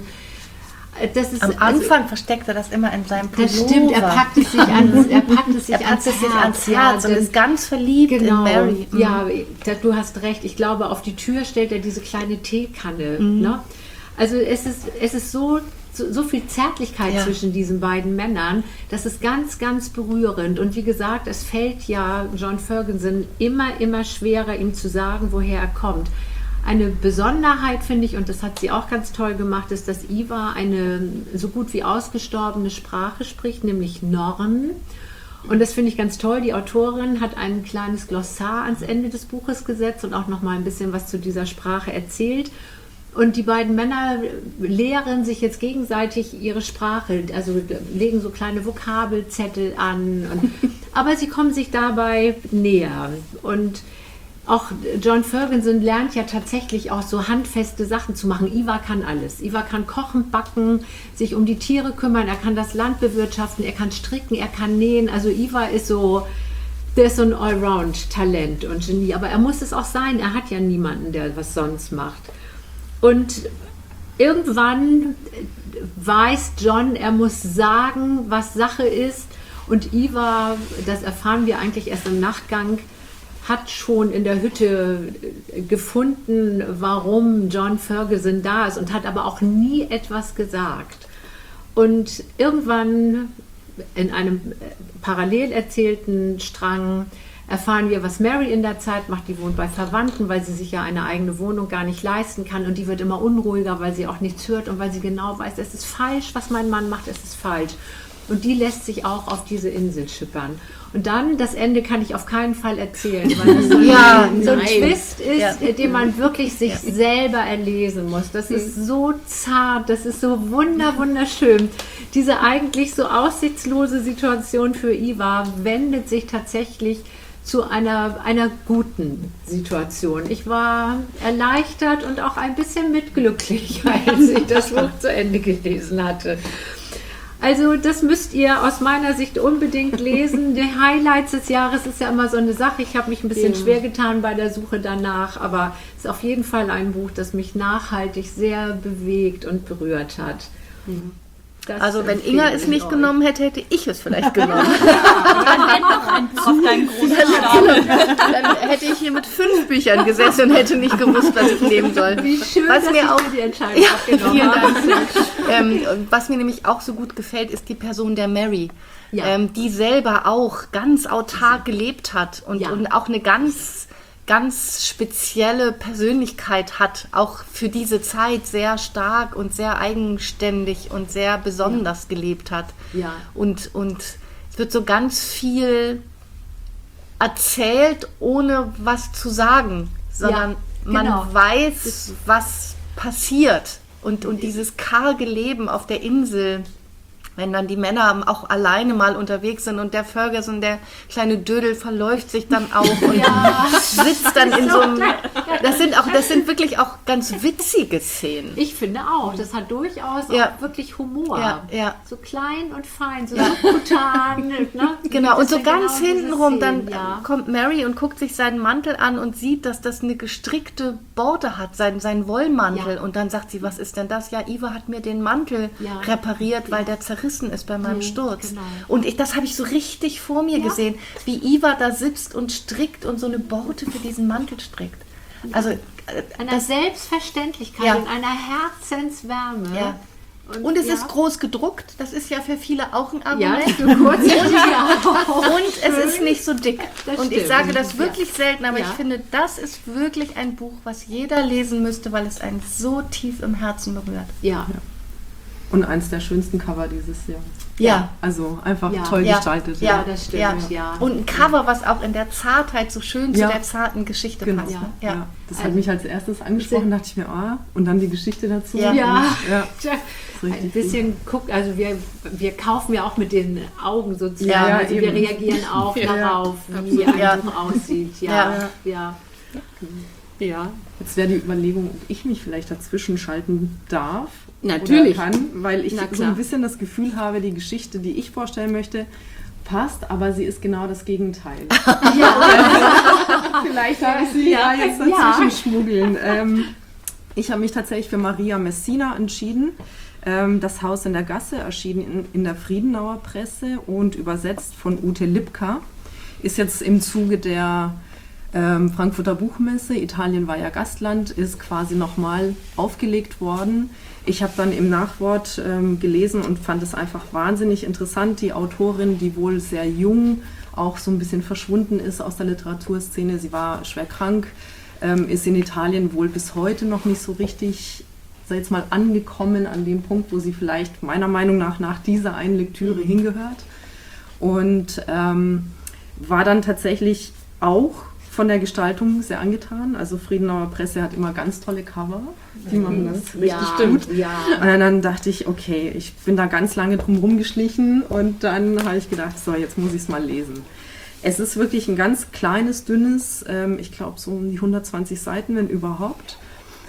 Speaker 6: das ist,
Speaker 3: am Anfang versteckt er das immer in seinem Pullover.
Speaker 6: Das stimmt, er packt es sich ans Herz
Speaker 3: und ist ganz verliebt in Mary.
Speaker 6: Ja, du hast recht. Ich glaube, auf die Tür stellt er diese kleine Teekanne. Ne? Also es ist so viel Zärtlichkeit zwischen diesen beiden Männern, das ist ganz, ganz berührend. Und wie gesagt, es fällt ja John Ferguson immer schwerer, ihm zu sagen, woher er kommt. Eine Besonderheit, finde ich, und das hat sie auch ganz toll gemacht, ist, dass Ivar eine so gut wie ausgestorbene Sprache spricht, nämlich Norn. Und das finde ich ganz toll. Die Autorin hat ein kleines Glossar ans Ende des Buches gesetzt und auch noch mal ein bisschen was zu dieser Sprache erzählt. Und die beiden Männer lehren sich jetzt gegenseitig ihre Sprache, also legen so kleine Vokabelzettel an. Aber sie kommen sich dabei näher. Und auch John Ferguson lernt ja tatsächlich auch so handfeste Sachen zu machen. Ivar kann alles. Ivar kann kochen, backen, sich um die Tiere kümmern, er kann das Land bewirtschaften, er kann stricken, er kann nähen. Also Ivar ist der ist so ein Allround-Talent und Genie. Aber er muss es auch sein. Er hat ja niemanden, der was sonst macht. Und irgendwann weiß John, er muss sagen, was Sache ist. Und Ivar, das erfahren wir eigentlich erst im Nachgang, hat schon in der Hütte gefunden, warum John Ferguson da ist und hat aber auch nie etwas gesagt. Und irgendwann in einem parallel erzählten Strang erfahren wir, was Mary in der Zeit macht. Die wohnt bei Verwandten, weil sie sich ja eine eigene Wohnung gar nicht leisten kann. Und die wird immer unruhiger, weil sie auch nichts hört und weil sie genau weiß, es ist falsch, was mein Mann macht, es ist falsch. Und die lässt sich auch auf diese Insel schippern. Und dann, das Ende kann ich auf keinen Fall erzählen, weil das so ein Twist ist, den man wirklich sich selber erlesen muss. Das ist so zart, das ist so wunderschön. Diese eigentlich so aussichtslose Situation für Ivar wendet sich tatsächlich zu einer guten Situation. Ich war erleichtert und auch ein bisschen mitglücklich, als ich das Buch zu Ende gelesen hatte. Also das müsst ihr aus meiner Sicht unbedingt lesen. Die Highlights des Jahres ist ja immer so eine Sache. Ich habe mich ein bisschen schwer getan bei der Suche danach, aber es ist auf jeden Fall ein Buch, das mich nachhaltig sehr bewegt und berührt hat.
Speaker 3: Also wenn Inga es nicht genommen hätte, hätte ich es vielleicht genommen.
Speaker 4: Dann hätte noch ein Buch auf deinen großen Stapel.
Speaker 3: Dann hätte ich hier mit 5 Büchern gesessen und hätte nicht gewusst, was ich nehmen soll.
Speaker 6: Wie schön,
Speaker 3: was
Speaker 6: dass
Speaker 3: mir
Speaker 6: ich
Speaker 3: auch,
Speaker 6: mir die Entscheidung abgenommen habe.
Speaker 3: was mir nämlich auch so gut gefällt, ist die Person der Mary, die selber auch ganz autark gelebt hat und auch eine ganz spezielle Persönlichkeit hat, auch für diese Zeit sehr stark und sehr eigenständig und sehr besonders gelebt hat.
Speaker 6: Ja.
Speaker 3: Und es wird so ganz viel erzählt, ohne was zu sagen, sondern man
Speaker 6: Genau.
Speaker 3: weiß, was passiert. Und dieses karge Leben auf der Insel, wenn dann die Männer auch alleine mal unterwegs sind und der Ferguson, der kleine Dödel, verläuft sich dann auch und sitzt dann in so einem... Das sind wirklich auch ganz witzige Szenen.
Speaker 6: Ich finde auch, das hat durchaus auch wirklich Humor.
Speaker 3: Ja.
Speaker 6: So klein und fein, so subkutan. Ne?
Speaker 3: Genau, und so ganz
Speaker 6: diese
Speaker 3: hintenrum, dann
Speaker 6: Szenen,
Speaker 3: kommt Mary und guckt sich seinen Mantel an und sieht, dass das eine gestrickte Borte hat, sein Wollmantel.
Speaker 6: Ja.
Speaker 3: Und dann sagt sie, was ist denn das? Ja, Iva hat mir den Mantel repariert, weil der zerrissen ist bei meinem Sturz.
Speaker 6: genau.
Speaker 3: Und das habe ich so richtig vor mir gesehen, wie Iva da sitzt und strickt und so eine Borte für diesen Mantel strickt. Also
Speaker 6: einer Selbstverständlichkeit und einer Herzenswärme.
Speaker 3: Ja. Und es ist groß gedruckt, das ist ja für viele auch ein
Speaker 6: Ja,
Speaker 3: Argument.
Speaker 6: für kurz.
Speaker 3: Und es ist nicht so dick.
Speaker 6: Das
Speaker 3: Und ich
Speaker 6: stimmt.
Speaker 3: sage das wirklich selten, aber
Speaker 6: Ja.
Speaker 3: ich finde, das ist wirklich ein Buch, was jeder lesen müsste, weil es einen so tief im Herzen berührt.
Speaker 6: Ja.
Speaker 7: Und eins der schönsten Cover dieses Jahr.
Speaker 3: Ja.
Speaker 7: Also einfach
Speaker 6: Ja.
Speaker 7: toll
Speaker 3: Ja.
Speaker 7: gestaltet.
Speaker 6: Ja, das stimmt. Ja.
Speaker 3: Und ein Cover, was auch in der Zartheit so schön zu
Speaker 7: Ja.
Speaker 3: der zarten Geschichte
Speaker 7: Genau.
Speaker 3: passt.
Speaker 6: Ja.
Speaker 3: Ne?
Speaker 7: Ja. Das hat mich als erstes angesprochen, dachte ich mir, und dann die Geschichte dazu.
Speaker 3: Ja.
Speaker 6: Ja.
Speaker 7: Und, ja.
Speaker 6: Ein
Speaker 7: Richtig
Speaker 6: bisschen guckt, also wir kaufen ja auch mit den Augen sozusagen,
Speaker 3: Ja,
Speaker 6: also wir
Speaker 7: eben.
Speaker 6: reagieren auch
Speaker 7: Ja,
Speaker 6: darauf, wie ein
Speaker 3: Ja.
Speaker 6: Buch aussieht.
Speaker 3: Ja.
Speaker 6: Ja.
Speaker 7: Jetzt wäre die Überlegung, ob ich mich vielleicht dazwischen schalten darf.
Speaker 2: Natürlich.
Speaker 7: Oder kann, weil ich
Speaker 2: Na
Speaker 7: so
Speaker 2: klar.
Speaker 7: ein bisschen das Gefühl habe, die Geschichte, die ich vorstellen möchte, passt, aber sie ist genau das Gegenteil. Vielleicht darf ich sie ja jetzt dazwischen schmuggeln. Ich habe mich tatsächlich für Maria Messina entschieden. Das Haus in der Gasse erschien in der Friedenauer Presse und übersetzt von Ute Lipka. Ist jetzt im Zuge der Frankfurter Buchmesse, Italien war ja Gastland, ist quasi nochmal aufgelegt worden. Ich habe dann im Nachwort gelesen und fand es einfach wahnsinnig interessant. Die Autorin, die wohl sehr jung auch so ein bisschen verschwunden ist aus der Literaturszene, sie war schwer krank, ist in Italien wohl bis heute noch nicht so richtig, sag jetzt mal, angekommen an dem Punkt, wo sie vielleicht meiner Meinung nach dieser einen Lektüre hingehört. Und war dann tatsächlich auch von der Gestaltung sehr angetan. Also Friedenauer Presse hat immer ganz tolle Cover, die machen das richtig gut.
Speaker 6: Ja.
Speaker 7: Und dann dachte ich, okay, ich bin da ganz lange drum rumgeschlichen und dann habe ich gedacht, so, jetzt muss ich es mal lesen. Es ist wirklich ein ganz kleines, dünnes, ich glaube so um die 120 Seiten, wenn überhaupt.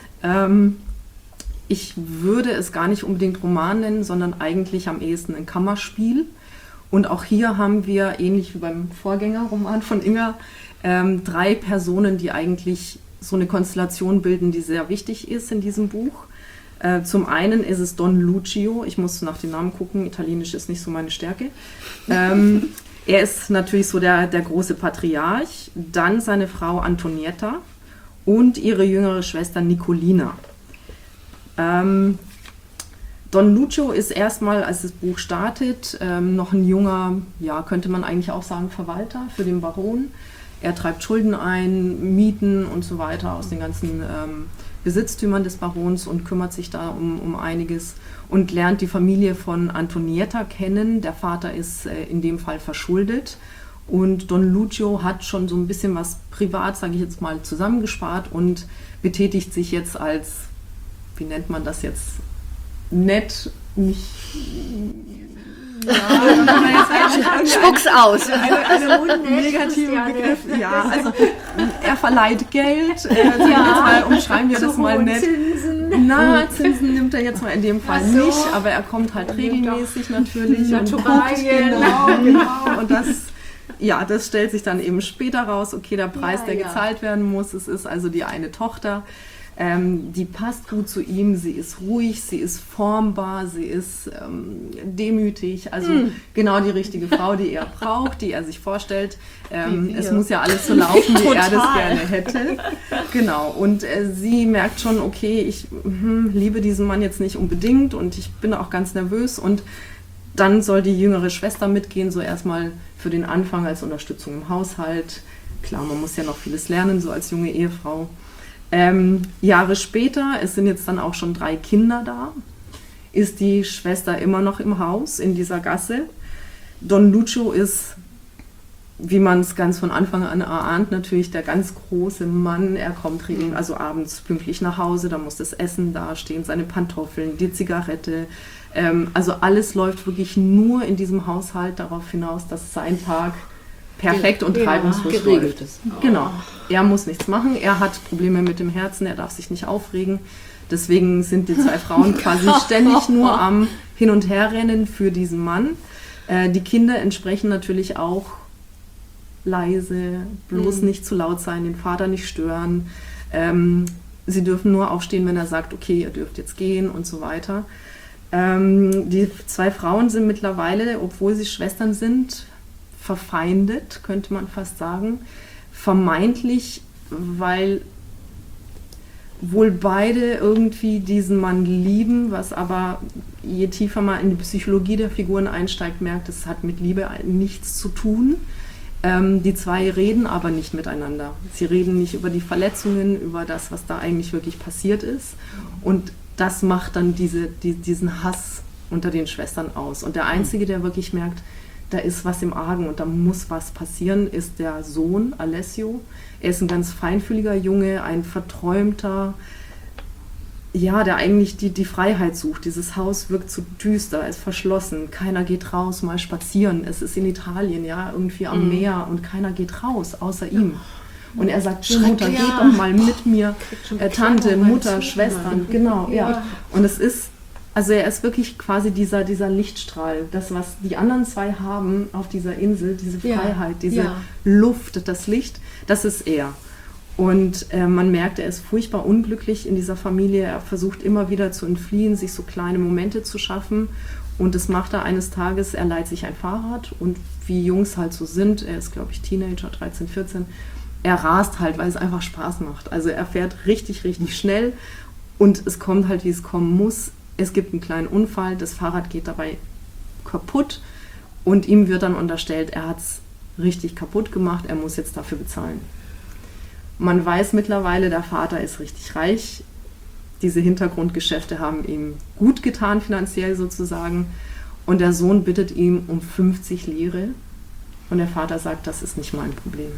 Speaker 7: Ich würde es gar nicht unbedingt Roman nennen, sondern eigentlich am ehesten ein Kammerspiel. Und auch hier haben wir, ähnlich wie beim Vorgängerroman von Inger, 3 Personen, die eigentlich so eine Konstellation bilden, die sehr wichtig ist in diesem Buch. Zum einen ist es Don Lucio, ich muss nach den Namen gucken, Italienisch ist nicht so meine Stärke. Er ist natürlich so der große Patriarch, dann seine Frau Antonietta und ihre jüngere Schwester Nicolina. Don Lucio ist erstmal, als das Buch startet, noch ein junger, ja, könnte man eigentlich auch sagen, Verwalter für den Baron. Er treibt Schulden ein, Mieten und so weiter aus den ganzen Besitztümern des Barons und kümmert sich da um einiges und lernt die Familie von Antonietta kennen. Der Vater ist in dem Fall verschuldet und Don Lucio hat schon so ein bisschen was privat, sage ich jetzt mal, zusammengespart und betätigt sich jetzt als, wie nennt man das jetzt, nett, nicht...
Speaker 3: Spuck's aus.
Speaker 7: Eine negative Begriff. Ja, also er verleiht Geld. Jetzt mal umschreiben wir das mal nett. Na, Zinsen nimmt er jetzt mal in dem Fall nicht, aber er kommt halt regelmäßig natürlich und guckt, genau. Und das stellt sich dann eben später raus. Okay, der Preis, der gezahlt werden muss, es ist also die eine Tochter. Die passt gut zu ihm, sie ist ruhig, sie ist formbar, sie ist demütig, also genau die richtige Frau, die er braucht, die er sich vorstellt. Es muss ja alles so laufen, wie er das gerne hätte. Genau, und sie merkt schon, okay, ich liebe diesen Mann jetzt nicht unbedingt und ich bin auch ganz nervös und dann soll die jüngere Schwester mitgehen, so erstmal für den Anfang als Unterstützung im Haushalt. Klar, man muss ja noch vieles lernen, so als junge Ehefrau. Jahre später, es sind jetzt dann auch schon 3 Kinder da, ist die Schwester immer noch im Haus in dieser Gasse. Don Lucio ist wie man es ganz von Anfang an erahnt, natürlich der ganz große Mann, er kommt also abends pünktlich nach Hause, da muss das Essen dastehen, seine Pantoffeln, die Zigarette, also alles läuft wirklich nur in diesem Haushalt darauf hinaus, dass sein Tag perfekt und reibungslos
Speaker 5: geregelt ist.
Speaker 7: Genau, er muss nichts machen, er hat Probleme mit dem Herzen, er darf sich nicht aufregen, deswegen sind die 2 Frauen quasi ständig nur am Hin- und Herrennen für diesen Mann. Die Kinder entsprechen natürlich auch leise, bloß nicht zu laut sein, den Vater nicht stören. Sie dürfen nur aufstehen, wenn er sagt, okay, ihr dürft jetzt gehen und so weiter. Die 2 Frauen sind mittlerweile, obwohl sie Schwestern sind, verfeindet, könnte man fast sagen. Vermeintlich, weil wohl beide irgendwie diesen Mann lieben, was aber, je tiefer man in die Psychologie der Figuren einsteigt, merkt, es hat mit Liebe nichts zu tun. Die 2 reden aber nicht miteinander. Sie reden nicht über die Verletzungen, über das, was da eigentlich wirklich passiert ist. Und das macht dann diesen Hass unter den Schwestern aus. Und der Einzige, der wirklich merkt, da ist was im Argen und da muss was passieren, ist der Sohn Alessio. Er ist ein ganz feinfühliger Junge, ein verträumter, ja, der eigentlich die Freiheit sucht. Dieses Haus wirkt so düster, es ist verschlossen, keiner geht raus, mal spazieren. Es ist in Italien, ja, irgendwie am Meer und keiner geht raus, außer ihm. Und er sagt, Mutter, geht doch mal mit mir, Tante, Mutter, Schwestern, genau, ja. Und es ist, also er ist wirklich quasi dieser Lichtstrahl, das, was die anderen 2 haben auf dieser Insel, diese Freiheit, diese Luft, das Licht, das ist er. Und man merkt, er ist furchtbar unglücklich in dieser Familie. Er versucht immer wieder zu entfliehen, sich so kleine Momente zu schaffen. Und das macht er eines Tages, er leiht sich ein Fahrrad. Und wie Jungs halt so sind, er ist, glaube ich, Teenager, 13, 14, er rast halt, weil es einfach Spaß macht. Also er fährt richtig, richtig schnell und es kommt halt, wie es kommen muss. Es gibt einen kleinen Unfall, das Fahrrad geht dabei kaputt und ihm wird dann unterstellt, er hat es richtig kaputt gemacht, er muss jetzt dafür bezahlen. Man weiß mittlerweile, der Vater ist richtig reich. Diese Hintergrundgeschäfte haben ihm gut getan, finanziell sozusagen. Und der Sohn bittet ihn um 50 Lire. Und der Vater sagt, das ist nicht mein Problem.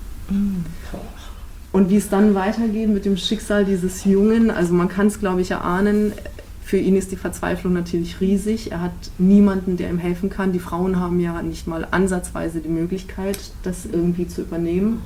Speaker 7: Und wie es dann weitergeht mit dem Schicksal dieses Jungen, also man kann es, glaube ich, erahnen, für ihn ist die Verzweiflung natürlich riesig. Er hat niemanden, der ihm helfen kann. Die Frauen haben ja nicht mal ansatzweise die Möglichkeit, das irgendwie zu übernehmen.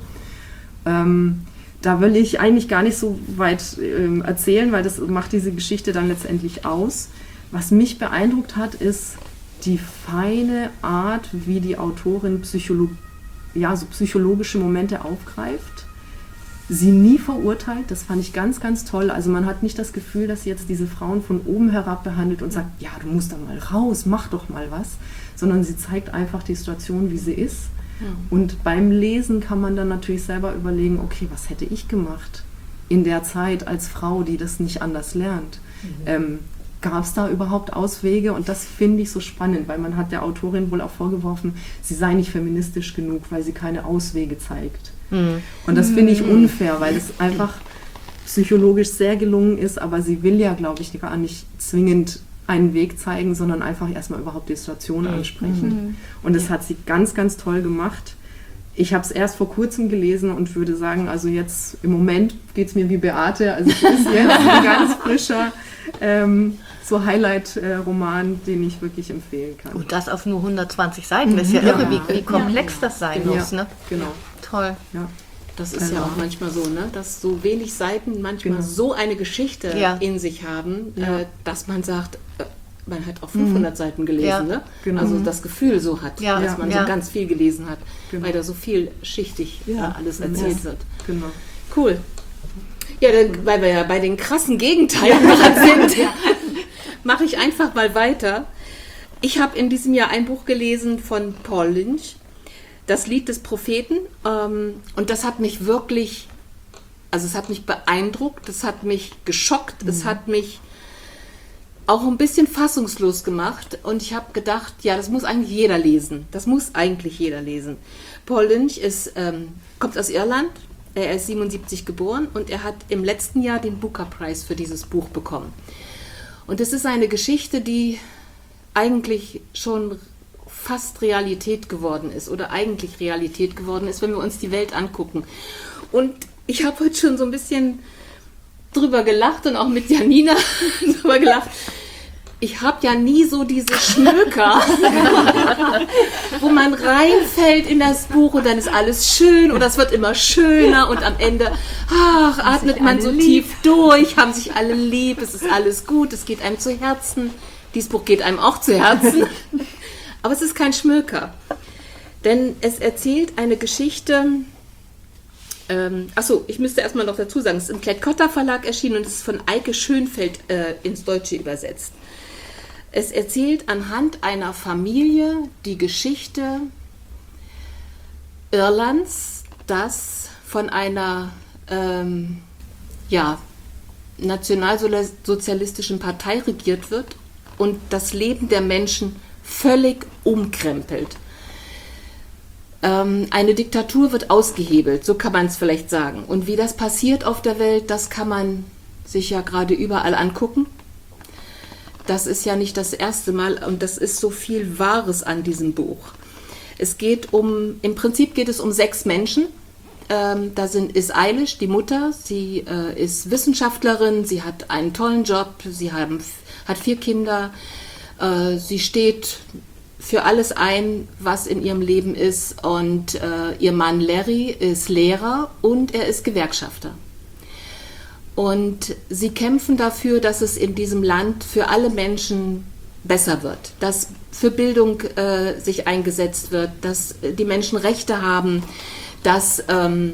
Speaker 7: Da will ich eigentlich gar nicht so weit erzählen, weil das macht diese Geschichte dann letztendlich aus. Was mich beeindruckt hat, ist die feine Art, wie die Autorin so psychologische Momente aufgreift. Sie nie verurteilt, das fand ich ganz, ganz toll. Also man hat nicht das Gefühl, dass sie jetzt diese Frauen von oben herab behandelt und sagt, ja, du musst da mal raus, mach doch mal was, sondern sie zeigt einfach die Situation, wie sie ist. Und beim Lesen kann man dann natürlich selber überlegen, okay, was hätte ich gemacht in der Zeit als Frau, die das nicht anders lernt? Gab es da überhaupt Auswege? Und das finde ich so spannend, weil man hat der Autorin wohl auch vorgeworfen, sie sei nicht feministisch genug, weil sie keine Auswege zeigt. Und das finde ich unfair, weil es einfach psychologisch sehr gelungen ist, aber sie will ja, glaube ich, gar nicht zwingend einen Weg zeigen, sondern einfach erstmal überhaupt die Situation ansprechen. Und das hat sie ganz, ganz toll gemacht. Ich habe es erst vor kurzem gelesen und würde sagen, also jetzt im Moment geht es mir wie Beate, also es ist jetzt ein ganz frischer so Highlight-Roman, den ich wirklich empfehlen kann.
Speaker 3: Und das auf nur 120 Seiten, das ist ja irre, wie komplex das sein muss. Ne?
Speaker 7: Genau.
Speaker 3: Toll.
Speaker 7: Ja.
Speaker 2: Das ist ja auch manchmal so, ne? Dass so wenig Seiten manchmal so eine Geschichte in sich haben, dass man sagt, man hat auch 500 Seiten gelesen, ne?
Speaker 7: Genau.
Speaker 2: Also das Gefühl so hat, dass man so
Speaker 3: Ja.
Speaker 2: ganz viel gelesen hat, weil da so vielschichtig alles erzählt wird.
Speaker 7: Genau.
Speaker 2: Cool. Ja, dann, weil wir ja bei den krassen Gegenteilen gerade sind, mache ich einfach mal weiter. Ich habe in diesem Jahr ein Buch gelesen von Paul Lynch, Das Lied des Propheten. Und das hat mich wirklich, also es hat mich beeindruckt, es hat mich geschockt, es hat mich auch ein bisschen fassungslos gemacht. Und ich habe gedacht, ja, das muss eigentlich jeder lesen. Das muss eigentlich jeder lesen. Paul Lynch kommt aus Irland. Er ist 77 geboren und er hat im letzten Jahr den Booker Prize für dieses Buch bekommen. Und es ist eine Geschichte, die eigentlich schon fast Realität geworden ist oder eigentlich Realität geworden ist, wenn wir uns die Welt angucken. Und ich habe heute schon so ein bisschen drüber gelacht und auch mit Janina drüber gelacht. Ich habe ja nie so diese Schmöker, wo man reinfällt in das Buch und dann ist alles schön oder es wird immer schöner und am Ende atmet man so tief durch, haben sich alle lieb, es ist alles gut, es geht einem zu Herzen. Dieses Buch geht einem auch zu Herzen, aber es ist kein Schmöker, denn es erzählt eine Geschichte. Ich müsste erstmal noch dazu sagen, es ist im Klett-Cotta Verlag erschienen und es ist von Eike Schönfeld ins Deutsche übersetzt. Es erzählt anhand einer Familie die Geschichte Irlands, das von einer nationalsozialistischen Partei regiert wird und das Leben der Menschen völlig umkrempelt. Eine Diktatur wird ausgehebelt, so kann man es vielleicht sagen. Und wie das passiert auf der Welt, das kann man sich ja gerade überall angucken. Das ist ja nicht das erste Mal und das ist so viel Wahres an diesem Buch. Im Prinzip geht es um 6 Menschen. Ist Eilish, die Mutter, sie ist Wissenschaftlerin, sie hat einen tollen Job, sie hat 4 Kinder, sie steht für alles ein, was in ihrem Leben ist und ihr Mann Larry ist Lehrer und er ist Gewerkschafter. Und sie kämpfen dafür, dass es in diesem Land für alle Menschen besser wird, dass für Bildung sich eingesetzt wird, dass die Menschen Rechte haben, dass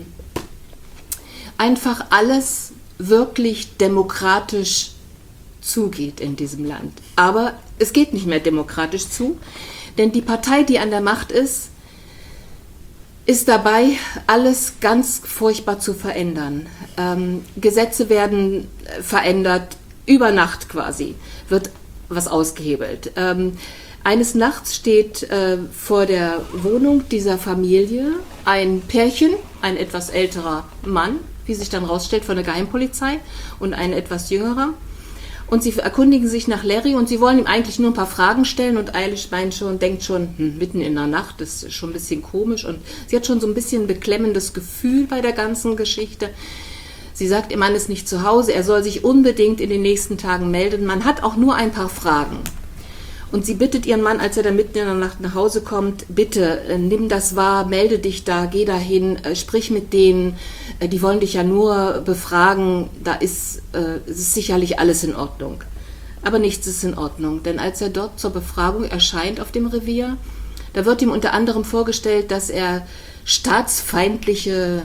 Speaker 2: einfach alles wirklich demokratisch zugeht in diesem Land. Aber es geht nicht mehr demokratisch zu, denn die Partei, die an der Macht ist dabei, alles ganz furchtbar zu verändern. Gesetze werden verändert, über Nacht quasi wird was ausgehebelt. Eines Nachts steht vor der Wohnung dieser Familie ein Pärchen, ein etwas älterer Mann, wie sich dann rausstellt, von der Geheimpolizei und ein etwas jüngerer. Und sie erkundigen sich nach Larry und sie wollen ihm eigentlich nur ein paar Fragen stellen und Eilish denkt schon, mitten in der Nacht, das ist schon ein bisschen komisch und sie hat schon so ein bisschen ein beklemmendes Gefühl bei der ganzen Geschichte. Sie sagt, ihr Mann ist nicht zu Hause, er soll sich unbedingt in den nächsten Tagen melden, man hat auch nur ein paar Fragen. Und sie bittet ihren Mann, als er dann mitten in der Nacht nach Hause kommt, bitte nimm das wahr, melde dich da, geh dahin, sprich mit denen, die wollen dich ja nur befragen, es ist sicherlich alles in Ordnung. Aber nichts ist in Ordnung, denn als er dort zur Befragung erscheint auf dem Revier, da wird ihm unter anderem vorgestellt, dass er staatsfeindliche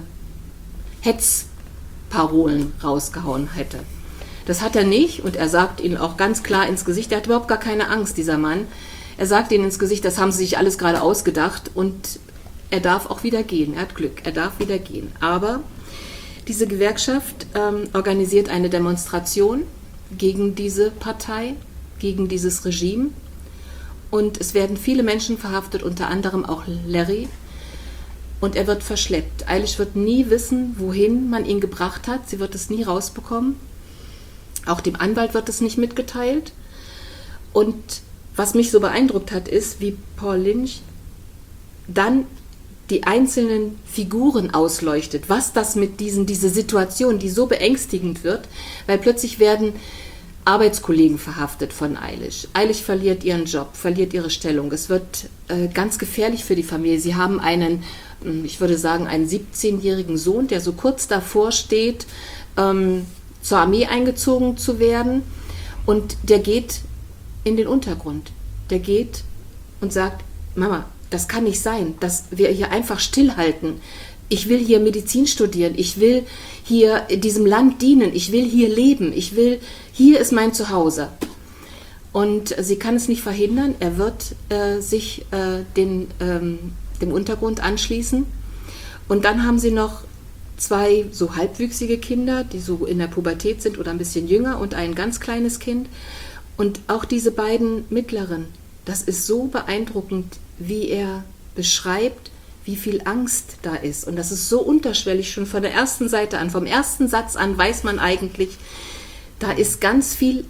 Speaker 2: Hetzparolen rausgehauen hätte. Das hat er nicht und er sagt ihnen auch ganz klar ins Gesicht, er hat überhaupt gar keine Angst, dieser Mann. Er sagt ihnen ins Gesicht, das haben sie sich alles gerade ausgedacht und er darf auch wieder gehen, er hat Glück, er darf wieder gehen. Aber diese Gewerkschaft organisiert eine Demonstration gegen diese Partei, gegen dieses Regime und es werden viele Menschen verhaftet, unter anderem auch Larry. Und er wird verschleppt. Eilish wird nie wissen, wohin man ihn gebracht hat, sie wird es nie rausbekommen. Auch dem Anwalt wird es nicht mitgeteilt. Und was mich so beeindruckt hat, ist, wie Paul Lynch dann die einzelnen Figuren ausleuchtet. Was das mit diese Situation, die so beängstigend wird, weil plötzlich werden Arbeitskollegen verhaftet von Eilish. Eilish verliert ihren Job, verliert ihre Stellung. Es wird ganz gefährlich für die Familie. Sie haben einen 17-jährigen Sohn, der so kurz davor steht, zur Armee eingezogen zu werden und der geht in den Untergrund. Der geht und sagt, Mama, das kann nicht sein, dass wir hier einfach stillhalten. Ich will hier Medizin studieren, ich will hier diesem Land dienen, ich will hier leben, hier ist mein Zuhause. Und sie kann es nicht verhindern, er wird sich dem Untergrund anschließen. Und dann haben sie noch 2 so halbwüchsige Kinder, die so in der Pubertät sind oder ein bisschen jünger und ein ganz kleines Kind. Und auch diese beiden Mittleren, das ist so beeindruckend, wie er beschreibt, wie viel Angst da ist. Und das ist so unterschwellig, schon von der ersten Seite an, vom ersten Satz an weiß man eigentlich, da ist ganz viel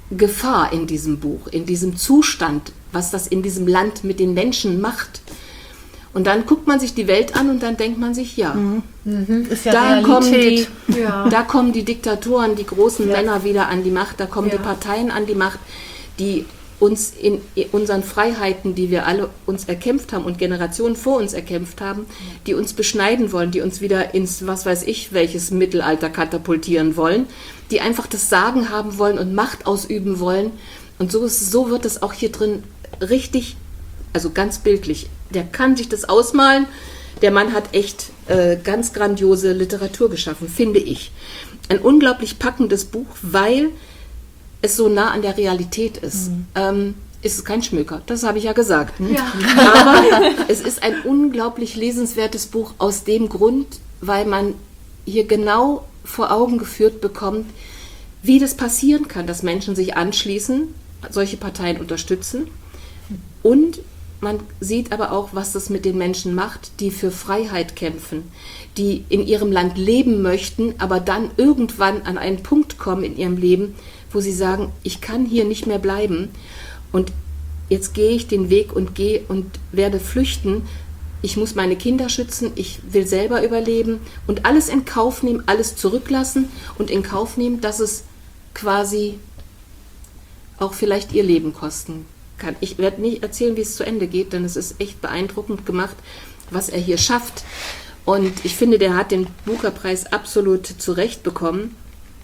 Speaker 2: Gefahr in diesem Buch, in diesem Zustand, was das in diesem Land mit den Menschen macht. Und dann guckt man sich die Welt an und dann denkt man sich,
Speaker 3: Ist ja
Speaker 2: da kommen die Diktatoren, die großen Männer wieder an die Macht, da kommen die Parteien an die Macht, die uns in unseren Freiheiten, die wir alle uns erkämpft haben und Generationen vor uns erkämpft haben, die uns beschneiden wollen, die uns wieder ins, was weiß ich, welches Mittelalter katapultieren wollen, die einfach das Sagen haben wollen und Macht ausüben wollen. Und so wird es auch hier drin richtig, also ganz bildlich. Der kann sich das ausmalen. Der Mann hat echt ganz grandiose Literatur geschaffen, finde ich. Ein unglaublich packendes Buch, weil es so nah an der Realität ist. Ist es kein Schmöker, das habe ich ja gesagt. Ja. Aber es ist ein unglaublich lesenswertes Buch aus dem Grund, weil man hier genau vor Augen geführt bekommt, wie das passieren kann, dass Menschen sich anschließen, solche Parteien unterstützen. Und man sieht aber auch, was das mit den Menschen macht, die für Freiheit kämpfen, die in ihrem Land leben möchten, aber dann irgendwann an einen Punkt kommen in ihrem Leben, wo sie sagen, ich kann hier nicht mehr bleiben und jetzt gehe ich den Weg und werde flüchten. Ich muss meine Kinder schützen, ich will selber überleben und alles in Kauf nehmen, alles zurücklassen und in Kauf nehmen, dass es quasi auch vielleicht ihr Leben kosten kann. Ich werde nicht erzählen, wie es zu Ende geht, denn es ist echt beeindruckend gemacht, was er hier schafft. Und ich finde, der hat den Booker-Preis absolut zurecht bekommen.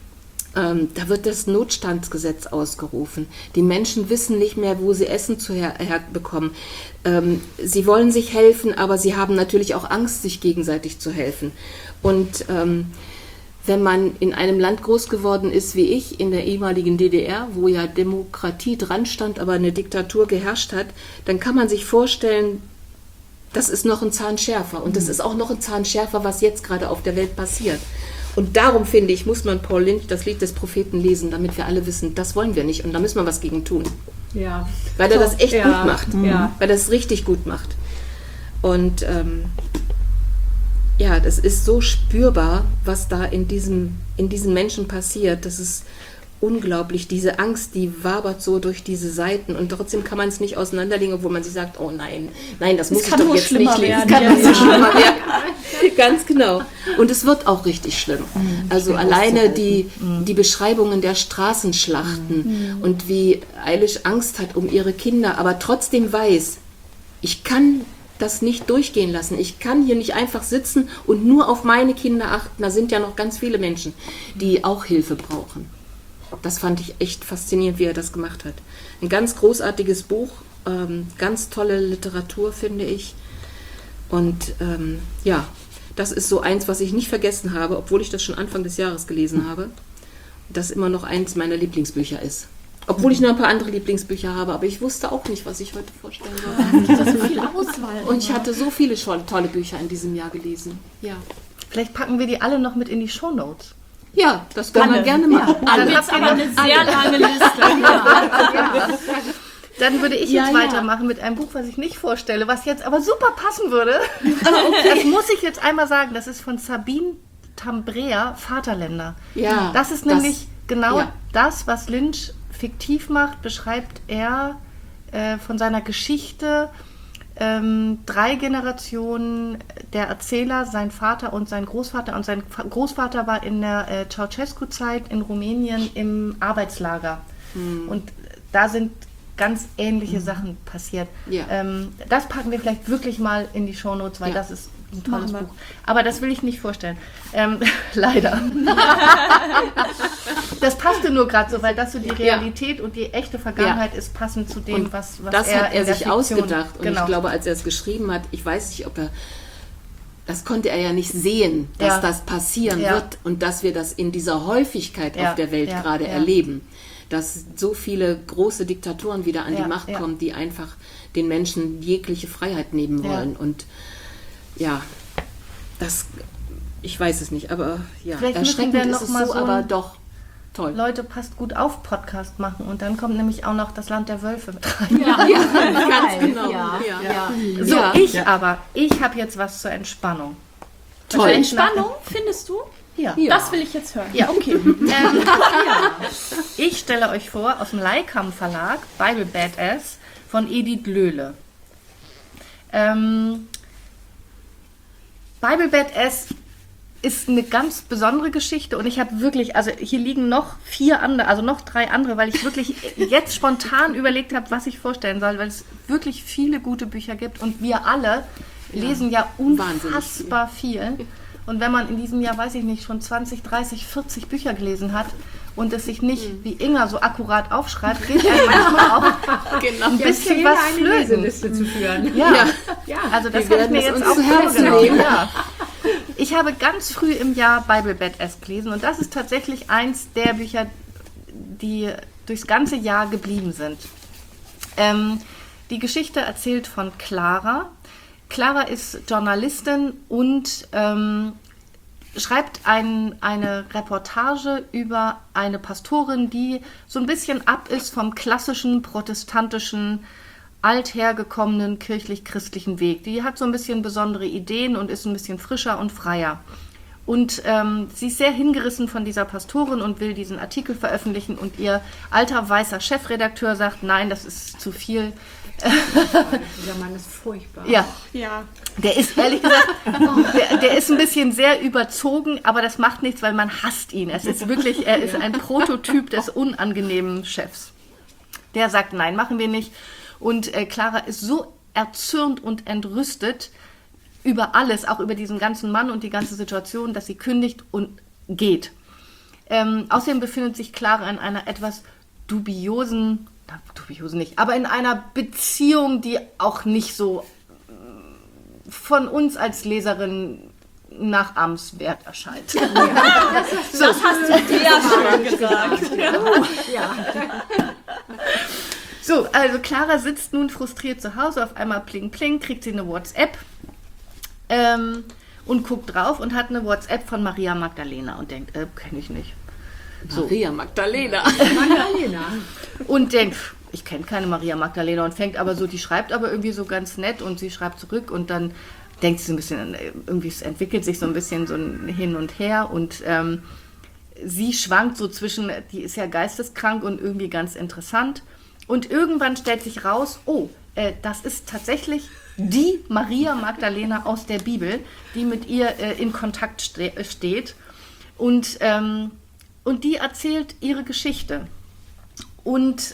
Speaker 2: Da wird das Notstandsgesetz ausgerufen. Die Menschen wissen nicht mehr, wo sie Essen herbekommen. Sie wollen sich helfen, aber sie haben natürlich auch Angst, sich gegenseitig zu helfen. Und wenn man in einem Land groß geworden ist wie ich, in der ehemaligen DDR, wo ja Demokratie dran stand, aber eine Diktatur geherrscht hat, dann kann man sich vorstellen, das ist noch ein Zahn schärfer. Und das ist auch noch ein Zahn schärfer, was jetzt gerade auf der Welt passiert. Und darum, finde ich, muss man Paul Lynch, das Lied des Propheten, lesen, damit wir alle wissen, das wollen wir nicht und da müssen wir was gegen tun.
Speaker 6: Ja.
Speaker 2: Weil er das echt gut macht. Ja. Weil er das richtig gut macht. Und das ist so spürbar, was da in diesen Menschen passiert. Das ist unglaublich. Diese Angst, die wabert so durch diese Seiten und trotzdem kann man es nicht auseinanderlegen, obwohl man sich sagt, oh nein, das muss ich doch jetzt nicht lesen. Es kann nur so schlimmer werden. Ganz genau. Und es wird auch richtig schlimm. Also alleine die Beschreibungen der Straßenschlachten und wie Eilish Angst hat um ihre Kinder, aber trotzdem weiß, ich kann das nicht durchgehen lassen. Ich kann hier nicht einfach sitzen und nur auf meine Kinder achten. Da sind ja noch ganz viele Menschen, die auch Hilfe brauchen. Das fand ich echt faszinierend, wie er das gemacht hat. Ein ganz großartiges Buch, ganz tolle Literatur, finde ich. Und das ist so eins, was ich nicht vergessen habe, obwohl ich das schon Anfang des Jahres gelesen habe. Das immer noch eins meiner Lieblingsbücher ist. Obwohl ich noch ein paar andere Lieblingsbücher habe, aber ich wusste auch nicht, was ich heute vorstellen soll.
Speaker 4: So viel Auswahl.
Speaker 2: Und ich hatte so viele tolle Bücher in diesem Jahr gelesen. Ja.
Speaker 3: Vielleicht packen wir die alle noch mit in die Shownotes.
Speaker 2: Ja, das können wir gerne machen.
Speaker 4: Dann wird es aber eine sehr lange Liste.
Speaker 3: Dann würde ich jetzt weitermachen mit einem Buch, was ich nicht vorstelle, was jetzt aber super passen würde. Das muss ich jetzt einmal sagen, das ist von Sabine Tambrea, Vaterländer. Ja, das ist nämlich das, was Lynch fiktiv macht, beschreibt er von seiner Geschichte. 3 Generationen der Erzähler, sein Vater und sein Großvater. Und sein Großvater war in der Ceausescu-Zeit in Rumänien im Arbeitslager. Und da sind ganz ähnliche Sachen passiert. Ja. Das packen wir vielleicht wirklich mal in die Shownotes, weil das ist ein tolles Buch. Aber das will ich nicht vorstellen. Leider. Das passte nur gerade so, weil das so die Realität und die echte Vergangenheit ist passend zu dem,
Speaker 2: und
Speaker 3: was
Speaker 2: das
Speaker 3: er
Speaker 2: hat er sich ausgedacht. Und
Speaker 3: genau.
Speaker 2: ich glaube, als er es geschrieben hat, ich weiß nicht, ob er das konnte er ja nicht sehen, dass das passieren wird und dass wir das in dieser Häufigkeit auf der Welt gerade erleben. Dass so viele große Diktatoren wieder an die Macht kommen, die einfach den Menschen jegliche Freiheit nehmen wollen. Und ich weiß es nicht, aber erschreckend ist es so, aber doch toll.
Speaker 3: Leute, passt gut auf, Podcast machen und dann kommt nämlich auch noch das Land der Wölfe mit rein.
Speaker 2: Ganz genau.
Speaker 3: Ich habe jetzt was zur Entspannung.
Speaker 4: Toll. Entspannung, findest du?
Speaker 3: Ja.
Speaker 4: Das will ich jetzt hören.
Speaker 3: Ja, okay. Ich stelle euch vor, aus dem Leikam Verlag, Bible Badass von Edith Löhle. Bible Badass ist eine ganz besondere Geschichte und ich habe wirklich, also hier liegen noch 4 andere, also noch 3 andere, weil ich wirklich jetzt spontan überlegt habe, was ich vorstellen soll, weil es wirklich viele gute Bücher gibt und wir alle lesen ja unfassbar viel. Und wenn man in diesem Jahr, weiß ich nicht, schon 20, 30, 40 Bücher gelesen hat und es sich nicht wie Inga so akkurat aufschreibt, geht einem manchmal auch ein bisschen was
Speaker 6: eine
Speaker 3: flöten.
Speaker 6: Leseliste zu führen.
Speaker 3: Ja, also das habe ich mir jetzt auch
Speaker 2: zu Herzen
Speaker 3: vorgenommen.
Speaker 2: nehmen.
Speaker 3: Ja. Ich habe ganz früh im Jahr Bible Badass gelesen und das ist tatsächlich eins der Bücher, die durchs ganze Jahr geblieben sind. Die Geschichte erzählt von Clara. Clara ist Journalistin und schreibt eine Reportage über eine Pastorin, die so ein bisschen ab ist vom klassischen protestantischen, althergekommenen kirchlich-christlichen Weg. Die hat so ein bisschen besondere Ideen und ist ein bisschen frischer und freier. Und sie ist sehr hingerissen von dieser Pastorin und will diesen Artikel veröffentlichen und ihr alter weißer Chefredakteur sagt, nein, das ist zu viel.
Speaker 6: Dieser Mann ist furchtbar.
Speaker 3: Ja,
Speaker 4: Ja.
Speaker 3: der ist ehrlich gesagt, der ist ein bisschen sehr überzogen, aber das macht nichts, weil man hasst ihn. Es ist wirklich, er ist ein Prototyp des unangenehmen Chefs. Der sagt, nein, machen wir nicht. Und Clara ist so erzürnt und entrüstet über alles, auch über diesen ganzen Mann und die ganze Situation, dass sie kündigt und geht. Außerdem befindet sich Clara in einer etwas dubiosen nicht, aber in einer Beziehung, die auch nicht so von uns als Leserin nachahmenswert erscheint.
Speaker 4: Das hast du sehr schön gesagt.
Speaker 3: So, also Clara sitzt nun frustriert zu Hause, auf einmal pling pling, kriegt sie eine WhatsApp und guckt drauf und hat eine WhatsApp von Maria Magdalena und denkt, kenne ich nicht. So.
Speaker 2: Maria Magdalena.
Speaker 3: Und denkt, ich kenne keine Maria Magdalena und fängt aber so, die schreibt aber irgendwie so ganz nett und sie schreibt zurück und dann denkt sie so ein bisschen, irgendwie es entwickelt sich so ein bisschen so ein Hin und Her und sie schwankt so zwischen, die ist ja geisteskrank und irgendwie ganz interessant und irgendwann stellt sich raus, das ist tatsächlich die Maria Magdalena aus der Bibel, die mit ihr in Kontakt steht und die erzählt ihre Geschichte. Und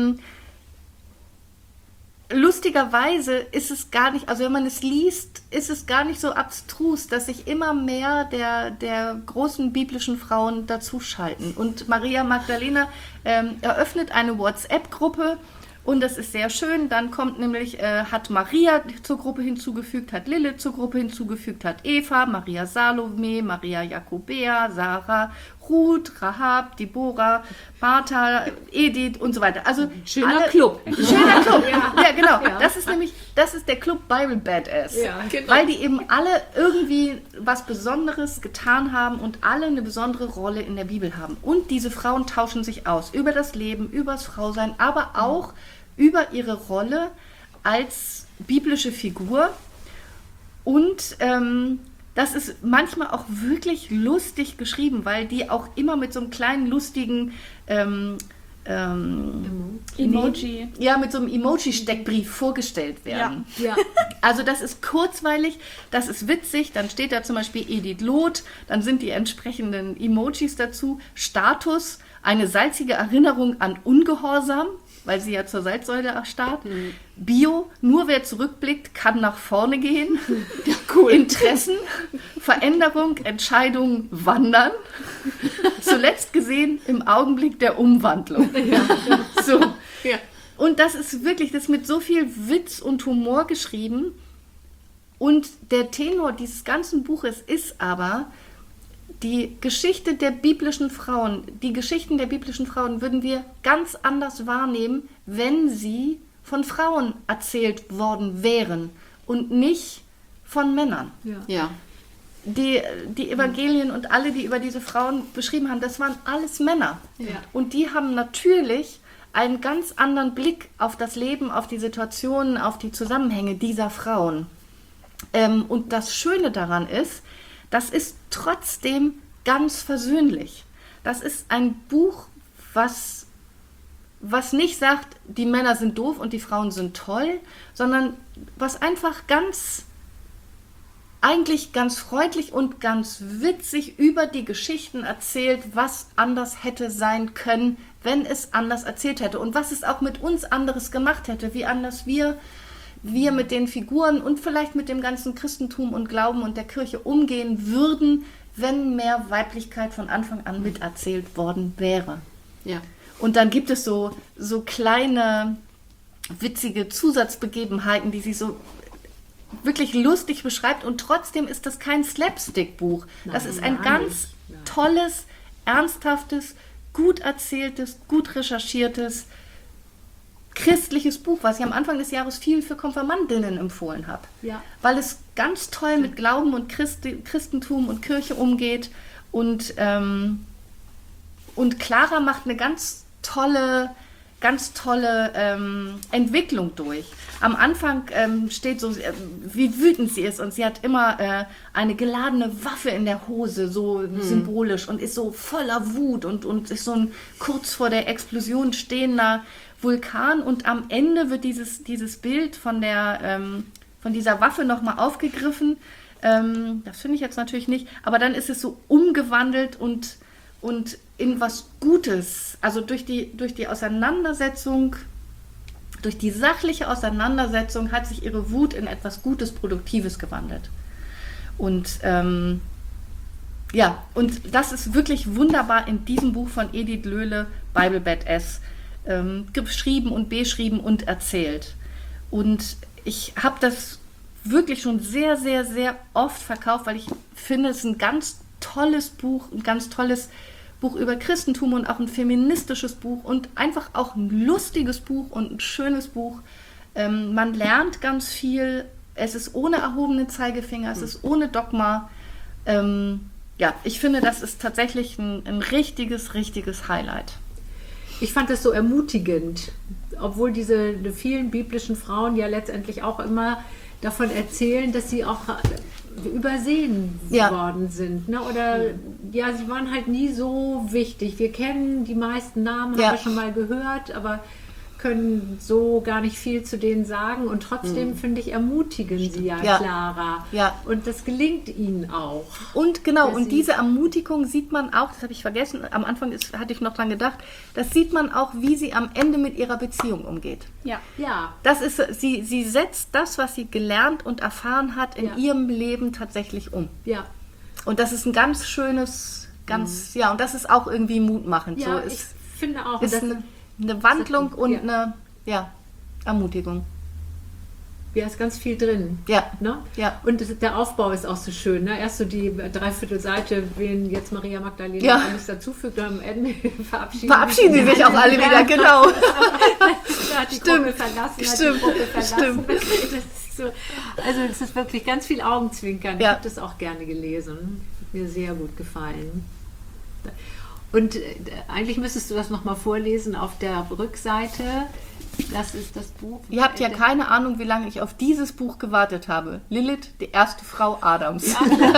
Speaker 3: lustigerweise ist es gar nicht, also wenn man es liest, ist es gar nicht so abstrus, dass sich immer mehr der großen biblischen Frauen dazuschalten. Und Maria Magdalena eröffnet eine WhatsApp-Gruppe. Und das ist sehr schön. Dann kommt nämlich, hat Maria zur Gruppe hinzugefügt, hat Lilith zur Gruppe hinzugefügt, hat Eva, Maria Salome, Maria Jakobea, Sarah, Ruth, Rahab, Deborah, Martha, Edith und so weiter. Also
Speaker 2: Schöner Club.
Speaker 3: Schöner Club. Ja, genau. Ja. Das ist der Club Bible Badass.
Speaker 2: Ja, genau.
Speaker 3: Weil die eben alle irgendwie was Besonderes getan haben und alle eine besondere Rolle in der Bibel haben. Und diese Frauen tauschen sich aus über das Leben, über das Frausein, aber auch über ihre Rolle als biblische Figur. Und das ist manchmal auch wirklich lustig geschrieben, weil die auch immer mit so einem kleinen lustigen
Speaker 4: Emoji.
Speaker 3: Ja, mit so einem Emoji-Steckbrief vorgestellt werden.
Speaker 6: Ja.
Speaker 3: Also das ist kurzweilig, das ist witzig, dann steht da zum Beispiel Edith Loth, dann sind die entsprechenden Emojis dazu. Status, eine salzige Erinnerung an Ungehorsam, weil sie ja zur Salzsäule erstarrt. Bio, nur wer zurückblickt, kann nach vorne gehen.
Speaker 2: Ja, cool.
Speaker 3: Interessen, Veränderung, Entscheidung, Wandern. Zuletzt gesehen im Augenblick der Umwandlung. Ja. So.
Speaker 2: Ja.
Speaker 3: Und das ist wirklich, das ist mit so viel Witz und Humor geschrieben. Und der Tenor dieses ganzen Buches ist aber, die Geschichte der biblischen Frauen, die Geschichten der biblischen Frauen würden wir ganz anders wahrnehmen, wenn sie von Frauen erzählt worden wären und nicht von Männern.
Speaker 2: Ja.
Speaker 3: Die Evangelien und alle, die über diese Frauen beschrieben haben, das waren alles Männer.
Speaker 2: Ja.
Speaker 3: Und die haben natürlich einen ganz anderen Blick auf das Leben, auf die Situationen, auf die Zusammenhänge dieser Frauen. Und das Schöne daran ist, das ist trotzdem ganz versöhnlich. Das ist ein Buch, was nicht sagt, die Männer sind doof und die Frauen sind toll, sondern was einfach eigentlich ganz freundlich und ganz witzig über die Geschichten erzählt, was anders hätte sein können, wenn es anders erzählt hätte und was es auch mit uns anderes gemacht hätte, wie anders wir mit den Figuren und vielleicht mit dem ganzen Christentum und Glauben und der Kirche umgehen würden, wenn mehr Weiblichkeit von Anfang an miterzählt worden wäre.
Speaker 2: Ja.
Speaker 3: Und dann gibt es so kleine, witzige Zusatzbegebenheiten, die sie so wirklich lustig beschreibt. Und trotzdem ist das kein Slapstick-Buch. Das ist ein ganz tolles, ernsthaftes, gut erzähltes, gut recherchiertes, christliches Buch, was ich am Anfang des Jahres viel für Konfirmandinnen empfohlen habe.
Speaker 6: Ja.
Speaker 3: Weil es ganz toll mit Glauben und Christentum und Kirche umgeht. Und Clara macht eine ganz tolle Entwicklung durch. Am Anfang steht so, wie wütend sie ist und sie hat immer eine geladene Waffe in der Hose, so symbolisch und ist so voller Wut und ist so ein kurz vor der Explosion stehender Vulkan und am Ende wird dieses Bild von dieser Waffe nochmal aufgegriffen. Das finde ich jetzt natürlich nicht, aber dann ist es so umgewandelt und in was Gutes, also durch die Auseinandersetzung, durch die sachliche Auseinandersetzung hat sich ihre Wut in etwas Gutes, Produktives gewandelt. Und und das ist wirklich wunderbar in diesem Buch von Edith Löhle, Bible Badass, geschrieben und beschrieben und erzählt. Und ich habe das wirklich schon sehr, sehr, sehr oft verkauft, weil ich finde, es ist ein ganz tolles Buch, ein ganz tolles Buch über Christentum und auch ein feministisches Buch und einfach auch ein lustiges Buch und ein schönes Buch. Man lernt ganz viel. Es ist ohne erhobenen Zeigefinger, es ist ohne Dogma. Ich finde, das ist tatsächlich ein richtiges Highlight.
Speaker 6: Ich fand das so ermutigend, obwohl diese vielen biblischen Frauen ja letztendlich auch immer davon erzählen, dass sie auch übersehen worden sind. Ne? Oder sie waren halt nie so wichtig. Wir kennen die meisten Namen, haben wir schon mal gehört, aber können so gar nicht viel zu denen sagen und trotzdem, finde ich, ermutigen sie Clara. Ja. Und das gelingt ihnen auch.
Speaker 3: Und genau, und diese Ermutigung sieht man auch, das habe ich vergessen, am Anfang hatte ich noch dran gedacht, das sieht man auch, wie sie am Ende mit ihrer Beziehung umgeht.
Speaker 6: Ja.
Speaker 3: Das ist, sie setzt das, was sie gelernt und erfahren hat, in ihrem Leben tatsächlich um.
Speaker 6: Ja.
Speaker 3: Und das ist ein ganz schönes, und das ist auch irgendwie mutmachend.
Speaker 6: Ja,
Speaker 3: so,
Speaker 6: ich finde auch,
Speaker 3: ist eine Wandlung und eine Ermutigung.
Speaker 6: Ja, ist ganz viel drin.
Speaker 3: Ja.
Speaker 6: Ne? Ja. Und der Aufbau ist auch so schön. Ne? Erst so die 3/4 Seite, wen jetzt Maria Magdalena alles dazufügt, und am Ende verabschieden sie sich auch alle wieder, genau. Da hat die Gruppe verlassen, Stimmt. Das ist so, also es ist wirklich ganz viel Augenzwinkern. Ich habe das auch gerne gelesen. Hat mir sehr gut gefallen. Und eigentlich müsstest du das nochmal vorlesen auf der Rückseite. Das ist das Buch.
Speaker 3: Ihr habt ja keine Ahnung, wie lange ich auf dieses Buch gewartet habe. Lilith, die erste Frau Adams.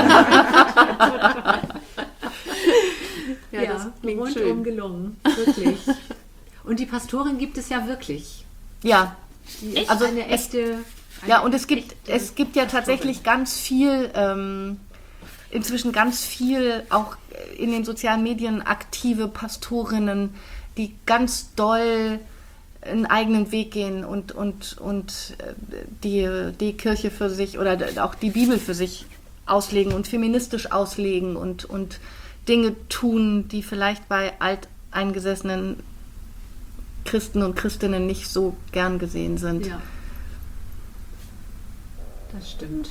Speaker 6: Ja, das klingt rundum schön. Gelungen. Wirklich. Und die Pastorin gibt es ja wirklich.
Speaker 3: Ja.
Speaker 6: Die ist also eine echte...
Speaker 3: und es gibt ja tatsächlich ganz viel... inzwischen ganz viel auch in den sozialen Medien aktive Pastorinnen, die ganz doll einen eigenen Weg gehen und die Kirche für sich oder auch die Bibel für sich auslegen und feministisch auslegen und Dinge tun, die vielleicht bei alteingesessenen Christen und Christinnen nicht so gern gesehen sind.
Speaker 6: Ja, das stimmt.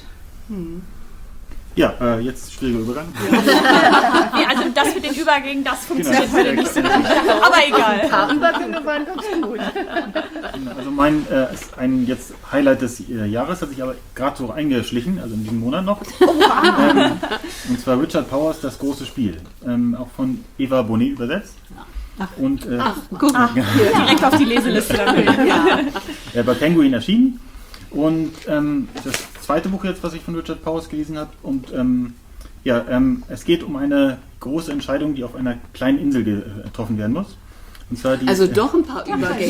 Speaker 8: Ja, jetzt schwieriger Übergang.
Speaker 4: Nee, also das mit den Übergängen, das funktioniert heute nicht so gut. Aber egal.
Speaker 3: Ein paar Übergänge waren ganz gut.
Speaker 8: Also mein ist ein jetzt Highlight des Jahres, hat sich aber gerade so eingeschlichen, also in diesem Monat noch. Und zwar Richard Powers, Das große Spiel. Auch von Eva Bonet übersetzt. Und,
Speaker 4: guck mal, direkt auf die Leseliste dann.
Speaker 8: Bei Penguin erschienen. Und das zweite Buch jetzt, was ich von Richard Powers gelesen habe. Und es geht um eine große Entscheidung, die auf einer kleinen Insel getroffen werden muss. Und zwar die,
Speaker 2: Also doch ein paar Übergänge.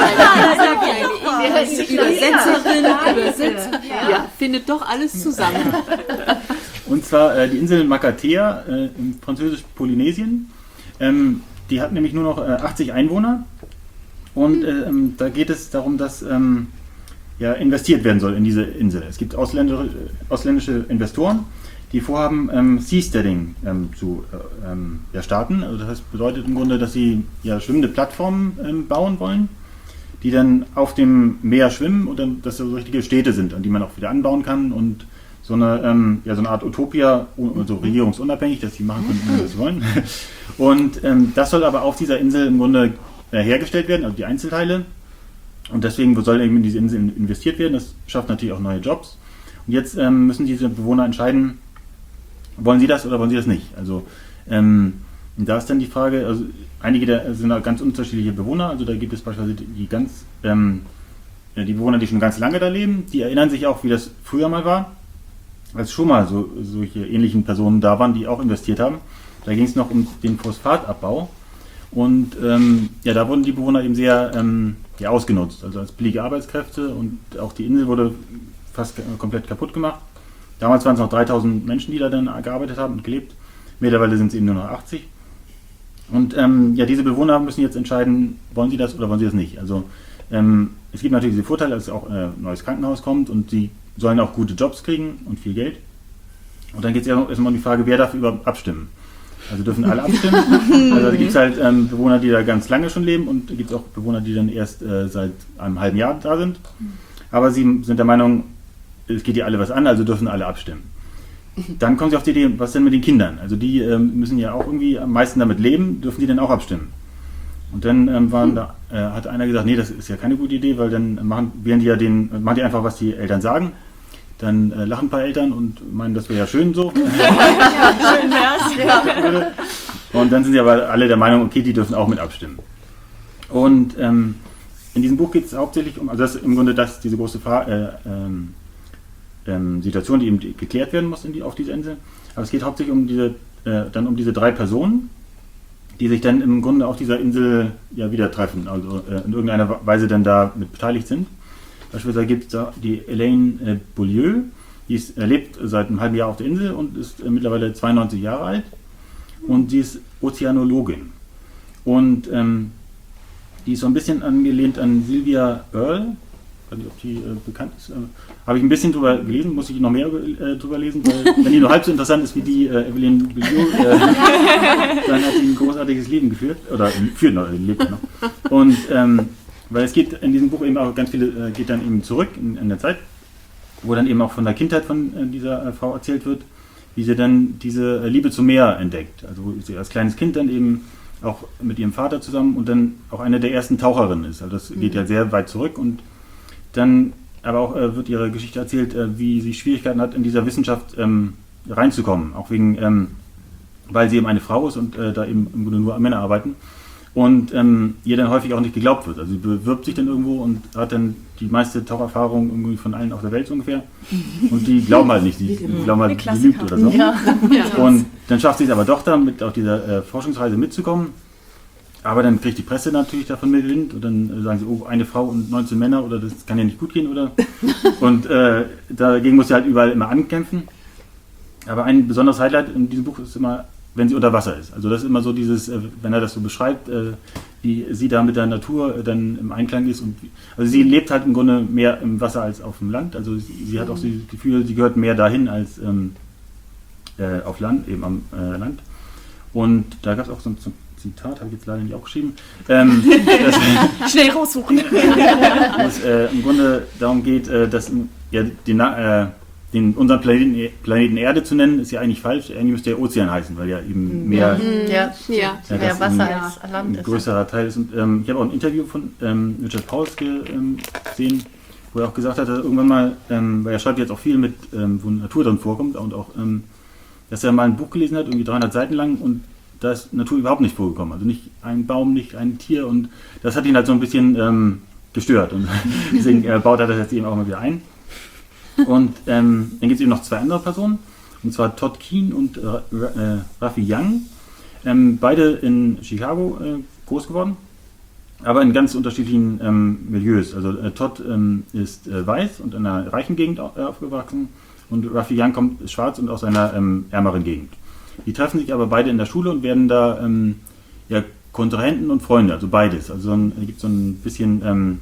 Speaker 2: Übersetzer, findet doch alles zusammen.
Speaker 8: Und zwar die Insel Makatea im französisch-Polynesien. Die hat nämlich nur noch 80 Einwohner. Und da geht es darum, dass investiert werden soll in diese Insel. Es gibt ausländische Investoren, die vorhaben, Seasteading zu starten. Also das bedeutet im Grunde, dass sie schwimmende Plattformen bauen wollen, die dann auf dem Meer schwimmen und dann, dass das so richtige Städte sind, an die man auch wieder anbauen kann und so eine Art Utopia, so regierungsunabhängig, dass sie machen können, was sie wollen. Und das soll aber auf dieser Insel im Grunde hergestellt werden, also die Einzelteile. Und deswegen soll eben in diese Insel investiert werden. Das schafft natürlich auch neue Jobs. Und jetzt müssen diese Bewohner entscheiden, wollen sie das oder wollen sie das nicht? Also da ist dann die Frage, also einige sind ganz unterschiedliche Bewohner. Also da gibt es beispielsweise die Bewohner, die schon ganz lange da leben. Die erinnern sich auch, wie das früher mal war, als schon mal solche ähnlichen Personen da waren, die auch investiert haben. Da ging es noch um den Phosphatabbau. Und da wurden die Bewohner eben sehr ausgenutzt, also als billige Arbeitskräfte, und auch die Insel wurde fast komplett kaputt gemacht. Damals waren es noch 3000 Menschen, die da dann gearbeitet haben und gelebt. Mittlerweile sind es eben nur noch 80. Und diese Bewohner müssen jetzt entscheiden, wollen sie das oder wollen sie das nicht. Also es gibt natürlich diese Vorteile, dass auch ein neues Krankenhaus kommt und sie sollen auch gute Jobs kriegen und viel Geld. Und dann geht es erstmal um die Frage, wer darf überhaupt abstimmen. Also dürfen alle abstimmen. Also da gibt es halt Bewohner, die da ganz lange schon leben, und da gibt es auch Bewohner, die dann erst seit einem halben Jahr da sind. Aber sie sind der Meinung, es geht ihr alle was an, also dürfen alle abstimmen. Dann kommen sie auf die Idee, was denn mit den Kindern? Also die müssen ja auch irgendwie am meisten damit leben, dürfen die denn auch abstimmen? Und dann hat einer gesagt, nee, das ist ja keine gute Idee, weil dann machen die einfach, was die Eltern sagen. Dann lachen ein paar Eltern und meinen, das wäre ja schön so.
Speaker 4: Schön wär's, ja.
Speaker 8: Und dann sind sie aber alle der Meinung, okay, die dürfen auch mit abstimmen. Und in diesem Buch geht es hauptsächlich um, also das ist im Grunde diese große Situation, die eben geklärt werden muss auf dieser Insel. Aber es geht hauptsächlich um diese 3 Personen, die sich dann im Grunde auf dieser Insel wieder treffen, also in irgendeiner Weise dann da mit beteiligt sind. Beispielsweise gibt es da die Elaine Beaulieu, die lebt seit einem halben Jahr auf der Insel und ist mittlerweile 92 Jahre alt, und sie ist Ozeanologin. Und die ist so ein bisschen angelehnt an Sylvia Earle, ich weiß nicht, ob die bekannt ist, habe ich ein bisschen drüber gelesen, muss ich noch mehr drüber lesen, weil wenn die nur halb so interessant ist wie die Elaine Beaulieu, dann hat sie ein großartiges Leben geführt, oder lebt noch. Und weil es geht in diesem Buch eben auch ganz viele, geht dann eben zurück in der Zeit, wo dann eben auch von der Kindheit von dieser Frau erzählt wird, wie sie dann diese Liebe zum Meer entdeckt. Also wo sie als kleines Kind dann eben auch mit ihrem Vater zusammen und dann auch eine der ersten Taucherinnen ist. Also das geht ja sehr weit zurück, und dann aber auch wird ihre Geschichte erzählt, wie sie Schwierigkeiten hat, in dieser Wissenschaft reinzukommen. Auch weil sie eben eine Frau ist und da eben im Grunde nur Männer arbeiten. Und ihr dann häufig auch nicht geglaubt wird. Also sie bewirbt sich dann irgendwo und hat dann die meiste Taucherfahrung irgendwie von allen auf der Welt so ungefähr. Und die glauben halt nicht, die glauben halt, sie lügt oder so. Ja. Und dann schafft sie es aber doch damit, auf dieser Forschungsreise mitzukommen. Aber dann kriegt die Presse natürlich davon mit Wind, und dann sagen sie, oh, eine Frau und 19 Männer, oder das kann ja nicht gut gehen, oder? Und dagegen muss sie halt überall immer ankämpfen. Aber ein besonderes Highlight in diesem Buch ist immer, wenn sie unter Wasser ist. Also das ist immer so dieses, wenn er das so beschreibt, wie sie da mit der Natur dann im Einklang ist. Also sie lebt halt im Grunde mehr im Wasser als auf dem Land. Also sie hat auch das Gefühl, sie gehört mehr dahin als auf Land, eben am Land. Und da gab es auch so ein Zitat, habe ich jetzt leider nicht aufgeschrieben.
Speaker 4: Schnell raussuchen.
Speaker 8: Dass im Grunde darum geht, dass unseren Planeten Erde zu nennen, ist ja eigentlich falsch. Eigentlich müsste der Ozean heißen, weil ja eben mehr
Speaker 3: Wasser als Land
Speaker 8: ein größerer Teil ist. Und ich habe auch ein Interview von Richard Pauls gesehen, wo er auch gesagt hat, dass irgendwann mal, weil er schreibt jetzt auch viel mit, wo Natur drin vorkommt, und auch, dass er mal ein Buch gelesen hat, irgendwie 300 Seiten lang, und da ist Natur überhaupt nicht vorgekommen. Also nicht ein Baum, nicht ein Tier, und das hat ihn halt so ein bisschen gestört. Und deswegen baut er das jetzt eben auch mal wieder ein. Und dann gibt es eben noch 2 andere Personen, und zwar Todd Keane und Rafi Young. Beide in Chicago groß geworden, aber in ganz unterschiedlichen Milieus. Also Todd ist weiß und in einer reichen Gegend aufgewachsen und Ruffy Young ist schwarz und aus einer ärmeren Gegend. Die treffen sich aber beide in der Schule und werden da Kontrahenten und Freunde, also beides. Also gibt so ein bisschen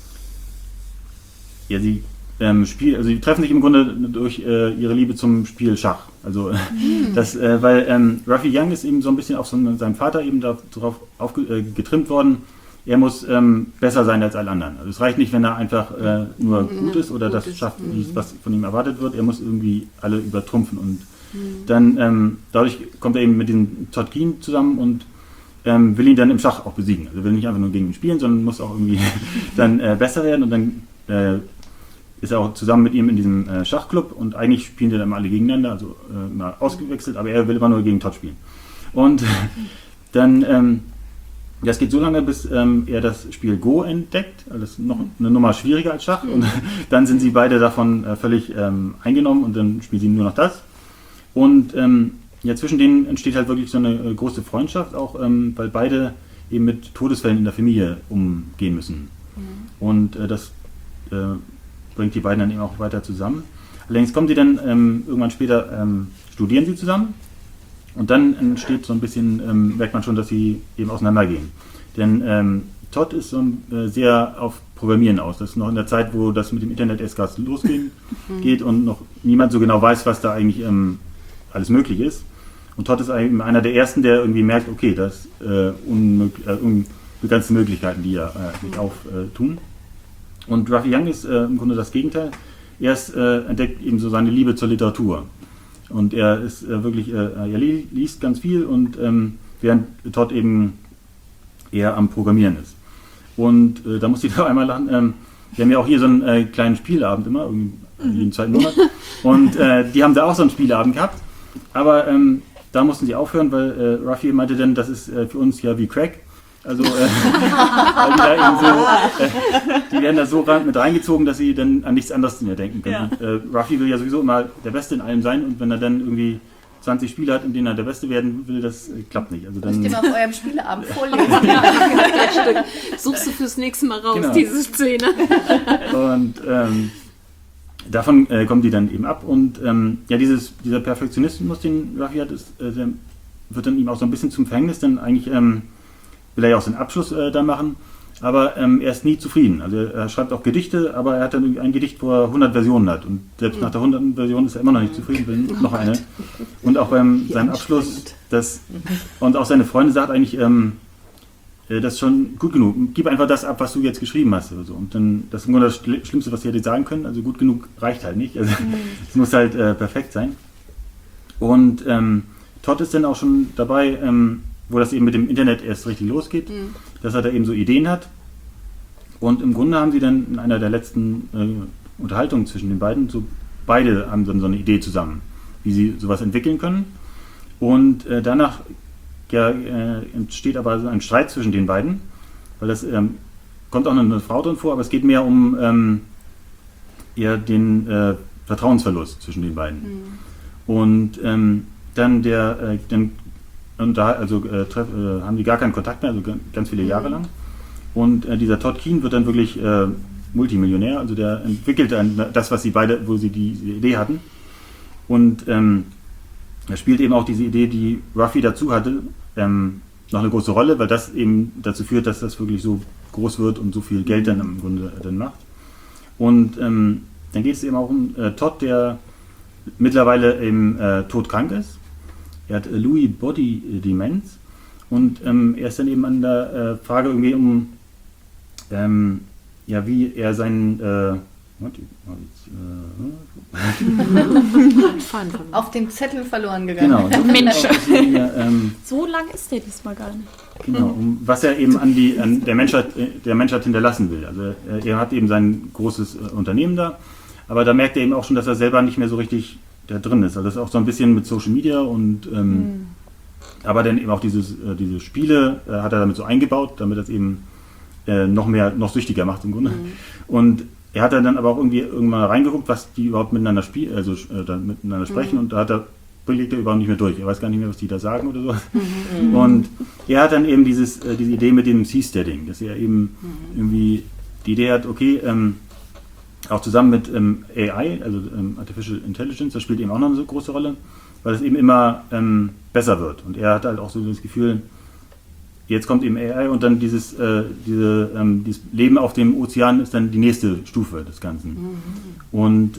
Speaker 8: sie treffen sich im Grunde durch ihre Liebe zum Spiel Schach. Also weil Ruffy Young ist eben so ein bisschen auf seinem Vater eben darauf getrimmt worden, er muss besser sein als alle anderen. Also es reicht nicht, wenn er einfach nur gut ist oder das schafft, was von ihm erwartet wird. Er muss irgendwie alle übertrumpfen und dann dadurch kommt er eben mit diesem Todd Keen zusammen und will ihn dann im Schach auch besiegen. Also will nicht einfach nur gegen ihn spielen, sondern muss auch irgendwie dann besser werden und dann ist er auch zusammen mit ihm in diesem Schachclub und eigentlich spielen die dann immer alle gegeneinander, also mal ausgewechselt, aber er will immer nur gegen Todd spielen. Und dann, das geht so lange, bis er das Spiel Go entdeckt, also das ist noch eine Nummer schwieriger als Schach und dann sind sie beide davon völlig eingenommen und dann spielen sie nur noch das. Und zwischen denen entsteht halt wirklich so eine große Freundschaft, auch weil beide eben mit Todesfällen in der Familie umgehen müssen. Und das bringt die beiden dann eben auch weiter zusammen. Allerdings kommen sie dann irgendwann später, studieren sie zusammen und dann entsteht so ein bisschen, merkt man schon, dass sie eben auseinandergehen. Denn Todd ist so sehr auf Programmieren aus. Das ist noch in der Zeit, wo das mit dem Internet erst gerade losgeht und noch niemand so genau weiß, was da eigentlich alles möglich ist. Und Todd ist eben einer der Ersten, der irgendwie merkt, okay, das unbegrenzte Möglichkeiten, die ja sich auftun. Und Ruffy Young ist im Grunde das Gegenteil. Er entdeckt eben so seine Liebe zur Literatur. Und er ist er liest ganz viel und während Todd eben eher am Programmieren ist. Und da muss ich doch einmal lachen. Wir haben ja auch hier so einen kleinen Spielabend immer, jeden zweiten Monat. Und die haben da auch so einen Spielabend gehabt. Aber da mussten sie aufhören, weil Ruffy meinte dann, das ist für uns ja wie Crack. Also die werden da so mit reingezogen, dass sie dann an nichts anderes mehr denken können. Ja. Ruffy will ja sowieso immer der Beste in allem sein und wenn er dann irgendwie 20 Spiele hat, in denen er der Beste werden will, das klappt nicht. Also dann
Speaker 3: müsst ihr mal auf eurem Spieleabend vorlesen.
Speaker 2: Suchst du fürs nächste Mal raus, diese Szene.
Speaker 8: Und davon kommen die dann eben ab und dieser Perfektionismus, den Ruffy hat, wird dann ihm auch so ein bisschen zum Verhängnis, denn eigentlich will er ja auch seinen Abschluss da machen, aber er ist nie zufrieden. Also er schreibt auch Gedichte, aber er hat dann ein Gedicht, wo er 100 Versionen hat und selbst nach der 100. Version ist er immer noch nicht zufrieden, will noch eine. Und auch beim seinem Abschluss, und auch seine Freunde sagt eigentlich, das ist schon gut genug. Gib einfach das ab, was du jetzt geschrieben hast. Oder so. Und dann, das ist im Grunde das Schlimmste, was sie hätte sagen können. Also gut genug reicht halt nicht. Also es muss halt perfekt sein. Und Todd ist dann auch schon dabei, wo das eben mit dem Internet erst richtig losgeht, dass er da eben so Ideen hat. Und im Grunde haben sie dann in einer der letzten Unterhaltungen zwischen den beiden, beide haben dann so eine Idee zusammen, wie sie sowas entwickeln können. Und danach entsteht aber so ein Streit zwischen den beiden, weil das kommt auch noch eine Frau drin vor, aber es geht mehr um den Vertrauensverlust zwischen den beiden. Und dann haben die gar keinen Kontakt mehr, also ganz viele Jahre lang. Und dieser Todd Keen wird dann wirklich Multimillionär, also der entwickelt dann das, wo sie diese Idee hatten. Und er spielt eben auch diese Idee, die Ruffy dazu hatte, noch eine große Rolle, weil das eben dazu führt, dass das wirklich so groß wird und so viel Geld dann im Grunde dann macht. Und dann geht es eben auch um Todd, der mittlerweile eben todkrank ist. Er hat Lewy Body Demenz und er ist dann eben an der Frage irgendwie wie er seinen
Speaker 3: auf dem Zettel verloren gegangen.
Speaker 8: Genau.
Speaker 4: Mensch. So lang ist der diesmal gar nicht.
Speaker 8: Genau, was er eben an der Menschheit hinterlassen will. Also er hat eben sein großes Unternehmen da, aber da merkt er eben auch schon, dass er selber nicht mehr so richtig da drin ist. Also das ist auch so ein bisschen mit Social Media und aber dann eben auch diese Spiele hat er damit so eingebaut, damit das eben noch süchtiger macht im Grunde. Und er hat dann aber auch irgendwann reingeguckt, was die überhaupt miteinander miteinander sprechen und da hat er blickt er überhaupt nicht mehr durch. Er weiß gar nicht mehr, was die da sagen oder so. Und er hat dann eben diese Idee mit dem Seasteading, dass er eben irgendwie die Idee hat, okay, auch zusammen mit AI, also Artificial Intelligence, das spielt eben auch noch eine so große Rolle, weil es eben immer besser wird. Und er hat halt auch so das Gefühl, jetzt kommt eben AI und dann dieses Leben auf dem Ozean ist dann die nächste Stufe des Ganzen. Und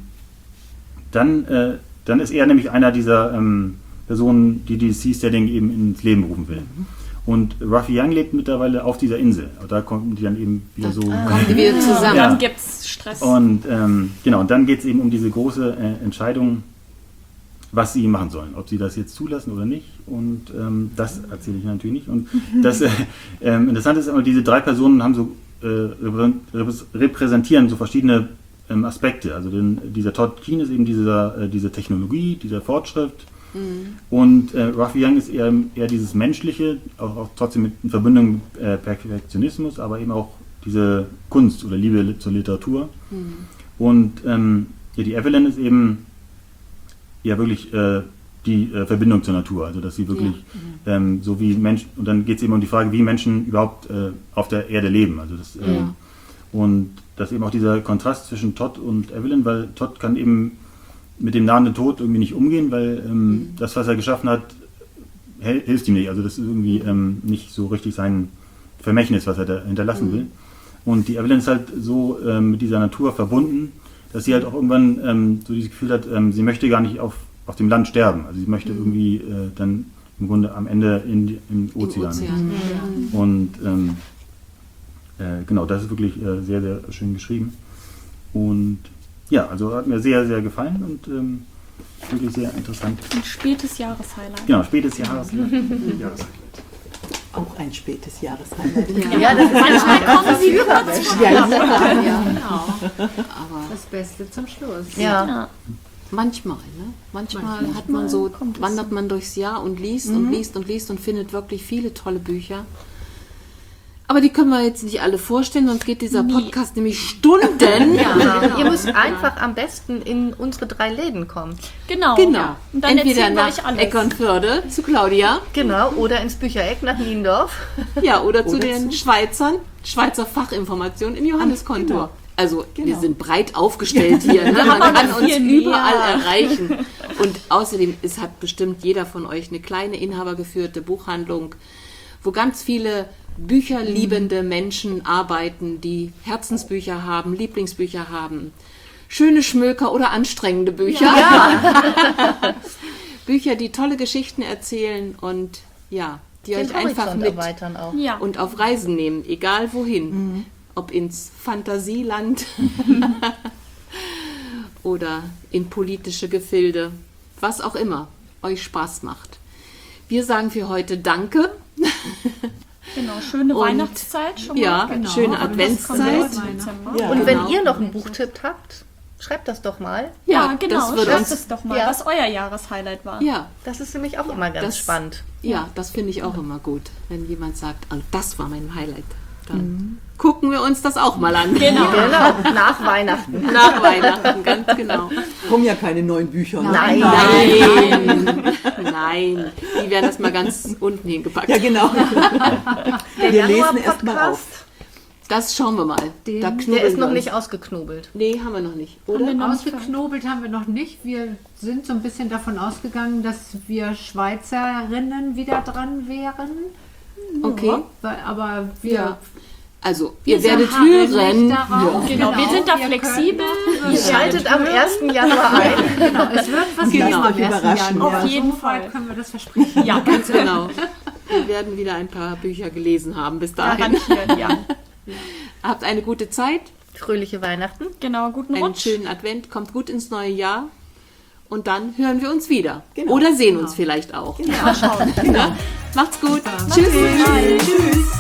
Speaker 8: dann ist er nämlich einer dieser Personen, die dieses Seasteading eben ins Leben rufen will. Und Ruffy Young lebt mittlerweile auf dieser Insel. Da kommen die dann eben wieder so...
Speaker 2: Kommen die wieder zusammen.
Speaker 4: Dann gibt es Stress.
Speaker 8: Und genau, und dann geht es eben um diese große Entscheidung, was sie machen sollen. Ob sie das jetzt zulassen oder nicht. Und das erzähle ich natürlich nicht. Und das Interessante ist immer, diese 3 Personen haben so repräsentieren so verschiedene Aspekte. Also dieser Todd Keane ist eben diese Technologie, dieser Fortschritt. Und Ruffy Young ist eher dieses Menschliche, auch trotzdem in Verbindung mit Perfektionismus, aber eben auch diese Kunst oder Liebe zur Literatur. Und die Evelyn ist eben ja wirklich die Verbindung zur Natur, also dass sie wirklich so wie Menschen, und dann geht es eben um die Frage, wie Menschen überhaupt auf der Erde leben. Also das, und das eben auch dieser Kontrast zwischen Todd und Evelyn, weil Todd kann eben mit dem nahenden Tod irgendwie nicht umgehen, weil das, was er geschaffen hat, hilft ihm nicht. Also das ist irgendwie nicht so richtig sein Vermächtnis, was er da hinterlassen will. Und die Evelyn ist halt so mit dieser Natur verbunden, dass sie halt auch irgendwann so dieses Gefühl hat, sie möchte gar nicht auf dem Land sterben. Also sie möchte irgendwie dann im Grunde am Ende im Ozean. Und genau, das ist wirklich sehr, sehr schön geschrieben. Und ja, also hat mir sehr, sehr gefallen und wirklich sehr interessant.
Speaker 4: Ein spätes Jahreshighlight.
Speaker 8: Genau, spätes Jahreshighlight.
Speaker 5: Auch ein spätes Jahreshighlight.
Speaker 3: Ja, das ist
Speaker 4: Manchmal kommen sie über.
Speaker 6: Ja, genau. Aber das Beste zum Schluss.
Speaker 3: Ja.
Speaker 2: Manchmal, ne? Manchmal hat man so, wandert man durchs Jahr und liest und liest und liest und findet wirklich viele tolle Bücher. Aber die können wir jetzt nicht alle vorstellen, sonst geht dieser Podcast nämlich Stunden.
Speaker 3: Ja. Ihr müsst einfach am besten in unsere 3 Läden kommen.
Speaker 4: Genau.
Speaker 2: Und
Speaker 4: dann
Speaker 2: entweder
Speaker 4: erzählen wir
Speaker 2: nach
Speaker 4: euch alles.
Speaker 2: Eckernförde zu Claudia.
Speaker 3: Genau, oder ins Büchereck nach Niendorf.
Speaker 2: Ja, oder zu den Schweizer Fachinformationen im Johanneskontor. Also wir sind breit aufgestellt hier. Ne? Man kann uns überall erreichen. Und außerdem hat bestimmt jeder von euch eine kleine inhabergeführte Buchhandlung, wo ganz viele bücherliebende Menschen arbeiten, die Herzensbücher haben, Lieblingsbücher haben, schöne Schmöker oder anstrengende Bücher. Ja. Bücher, die tolle Geschichten erzählen und ja, die
Speaker 3: Den
Speaker 2: euch einfach
Speaker 3: Horizont
Speaker 2: mit
Speaker 3: erweitern auch.
Speaker 4: Ja.
Speaker 2: und auf Reisen nehmen, egal wohin. Ob ins Fantasieland oder in politische Gefilde, was auch immer euch Spaß macht. Wir sagen für heute Danke.
Speaker 4: Genau, schöne
Speaker 2: Und-
Speaker 4: Weihnachtszeit schon mal.
Speaker 2: Ja, schöne Adventszeit.
Speaker 5: Ja.
Speaker 3: Und
Speaker 2: Genau.
Speaker 3: wenn ihr noch einen Buchtipp habt, schreibt das doch mal.
Speaker 4: Ja, genau.
Speaker 2: das wird
Speaker 4: Schreibt
Speaker 2: uns,
Speaker 4: es doch mal,
Speaker 3: ja.
Speaker 4: was euer Jahreshighlight war.
Speaker 2: ja,
Speaker 3: Das ist nämlich auch immer ganz
Speaker 2: das-
Speaker 3: spannend.
Speaker 2: ja, das finde ich auch immer gut, wenn jemand sagt, oh, das war mein Highlight. Dann gucken wir uns das auch mal an.
Speaker 4: Genau.
Speaker 3: Genau, nach Weihnachten.
Speaker 2: Nach Weihnachten, ganz genau.
Speaker 5: Kommen ja keine neuen Bücher. Ne?
Speaker 3: Nein.
Speaker 2: Nein, die werden erstmal ganz unten hingepackt.
Speaker 5: Ja, genau.
Speaker 3: Der
Speaker 5: Wir lesen erst mal
Speaker 3: Januar-Podcast,
Speaker 5: auf.
Speaker 2: Das schauen wir mal. Da knobeln
Speaker 3: der ist
Speaker 2: wir
Speaker 3: noch
Speaker 2: uns.
Speaker 3: nicht ausgeknobelt.
Speaker 2: Nee, haben wir noch nicht,
Speaker 6: Oder?
Speaker 2: oder?
Speaker 6: Ausgeknobelt haben wir noch nicht. Wir sind so ein bisschen davon ausgegangen, dass wir Schweizerinnen wieder dran wären.
Speaker 2: Okay.
Speaker 6: Aber wir,
Speaker 2: Ja. Also,
Speaker 6: wir
Speaker 2: ihr werdet
Speaker 6: beharren nicht
Speaker 2: hören.
Speaker 6: darauf.
Speaker 4: Genau, wir sind da
Speaker 6: wir
Speaker 4: flexibel.
Speaker 6: können-
Speaker 3: Schaltet am 1. Januar ein.
Speaker 6: Genau, es wird was
Speaker 2: Genau.
Speaker 6: geben am
Speaker 5: Lasst euch
Speaker 6: 1.
Speaker 5: überraschen,
Speaker 6: Januar.
Speaker 4: ja. Auf jeden
Speaker 6: So
Speaker 4: Fall.
Speaker 6: weit können wir das versprechen.
Speaker 4: Ja,
Speaker 2: Ganz genau. Wir werden wieder ein paar Bücher gelesen haben bis dahin.
Speaker 4: garantiert, ja.
Speaker 2: Habt eine gute Zeit,
Speaker 3: Fröhliche Weihnachten.
Speaker 4: Genau, guten
Speaker 2: einen
Speaker 4: Rutsch.
Speaker 2: schönen Advent, kommt gut ins neue Jahr und dann hören wir uns wieder.
Speaker 5: Genau.
Speaker 2: Oder sehen uns vielleicht auch.
Speaker 4: Mal schauen.
Speaker 2: Macht's gut. Tschüss.
Speaker 5: Tschüss.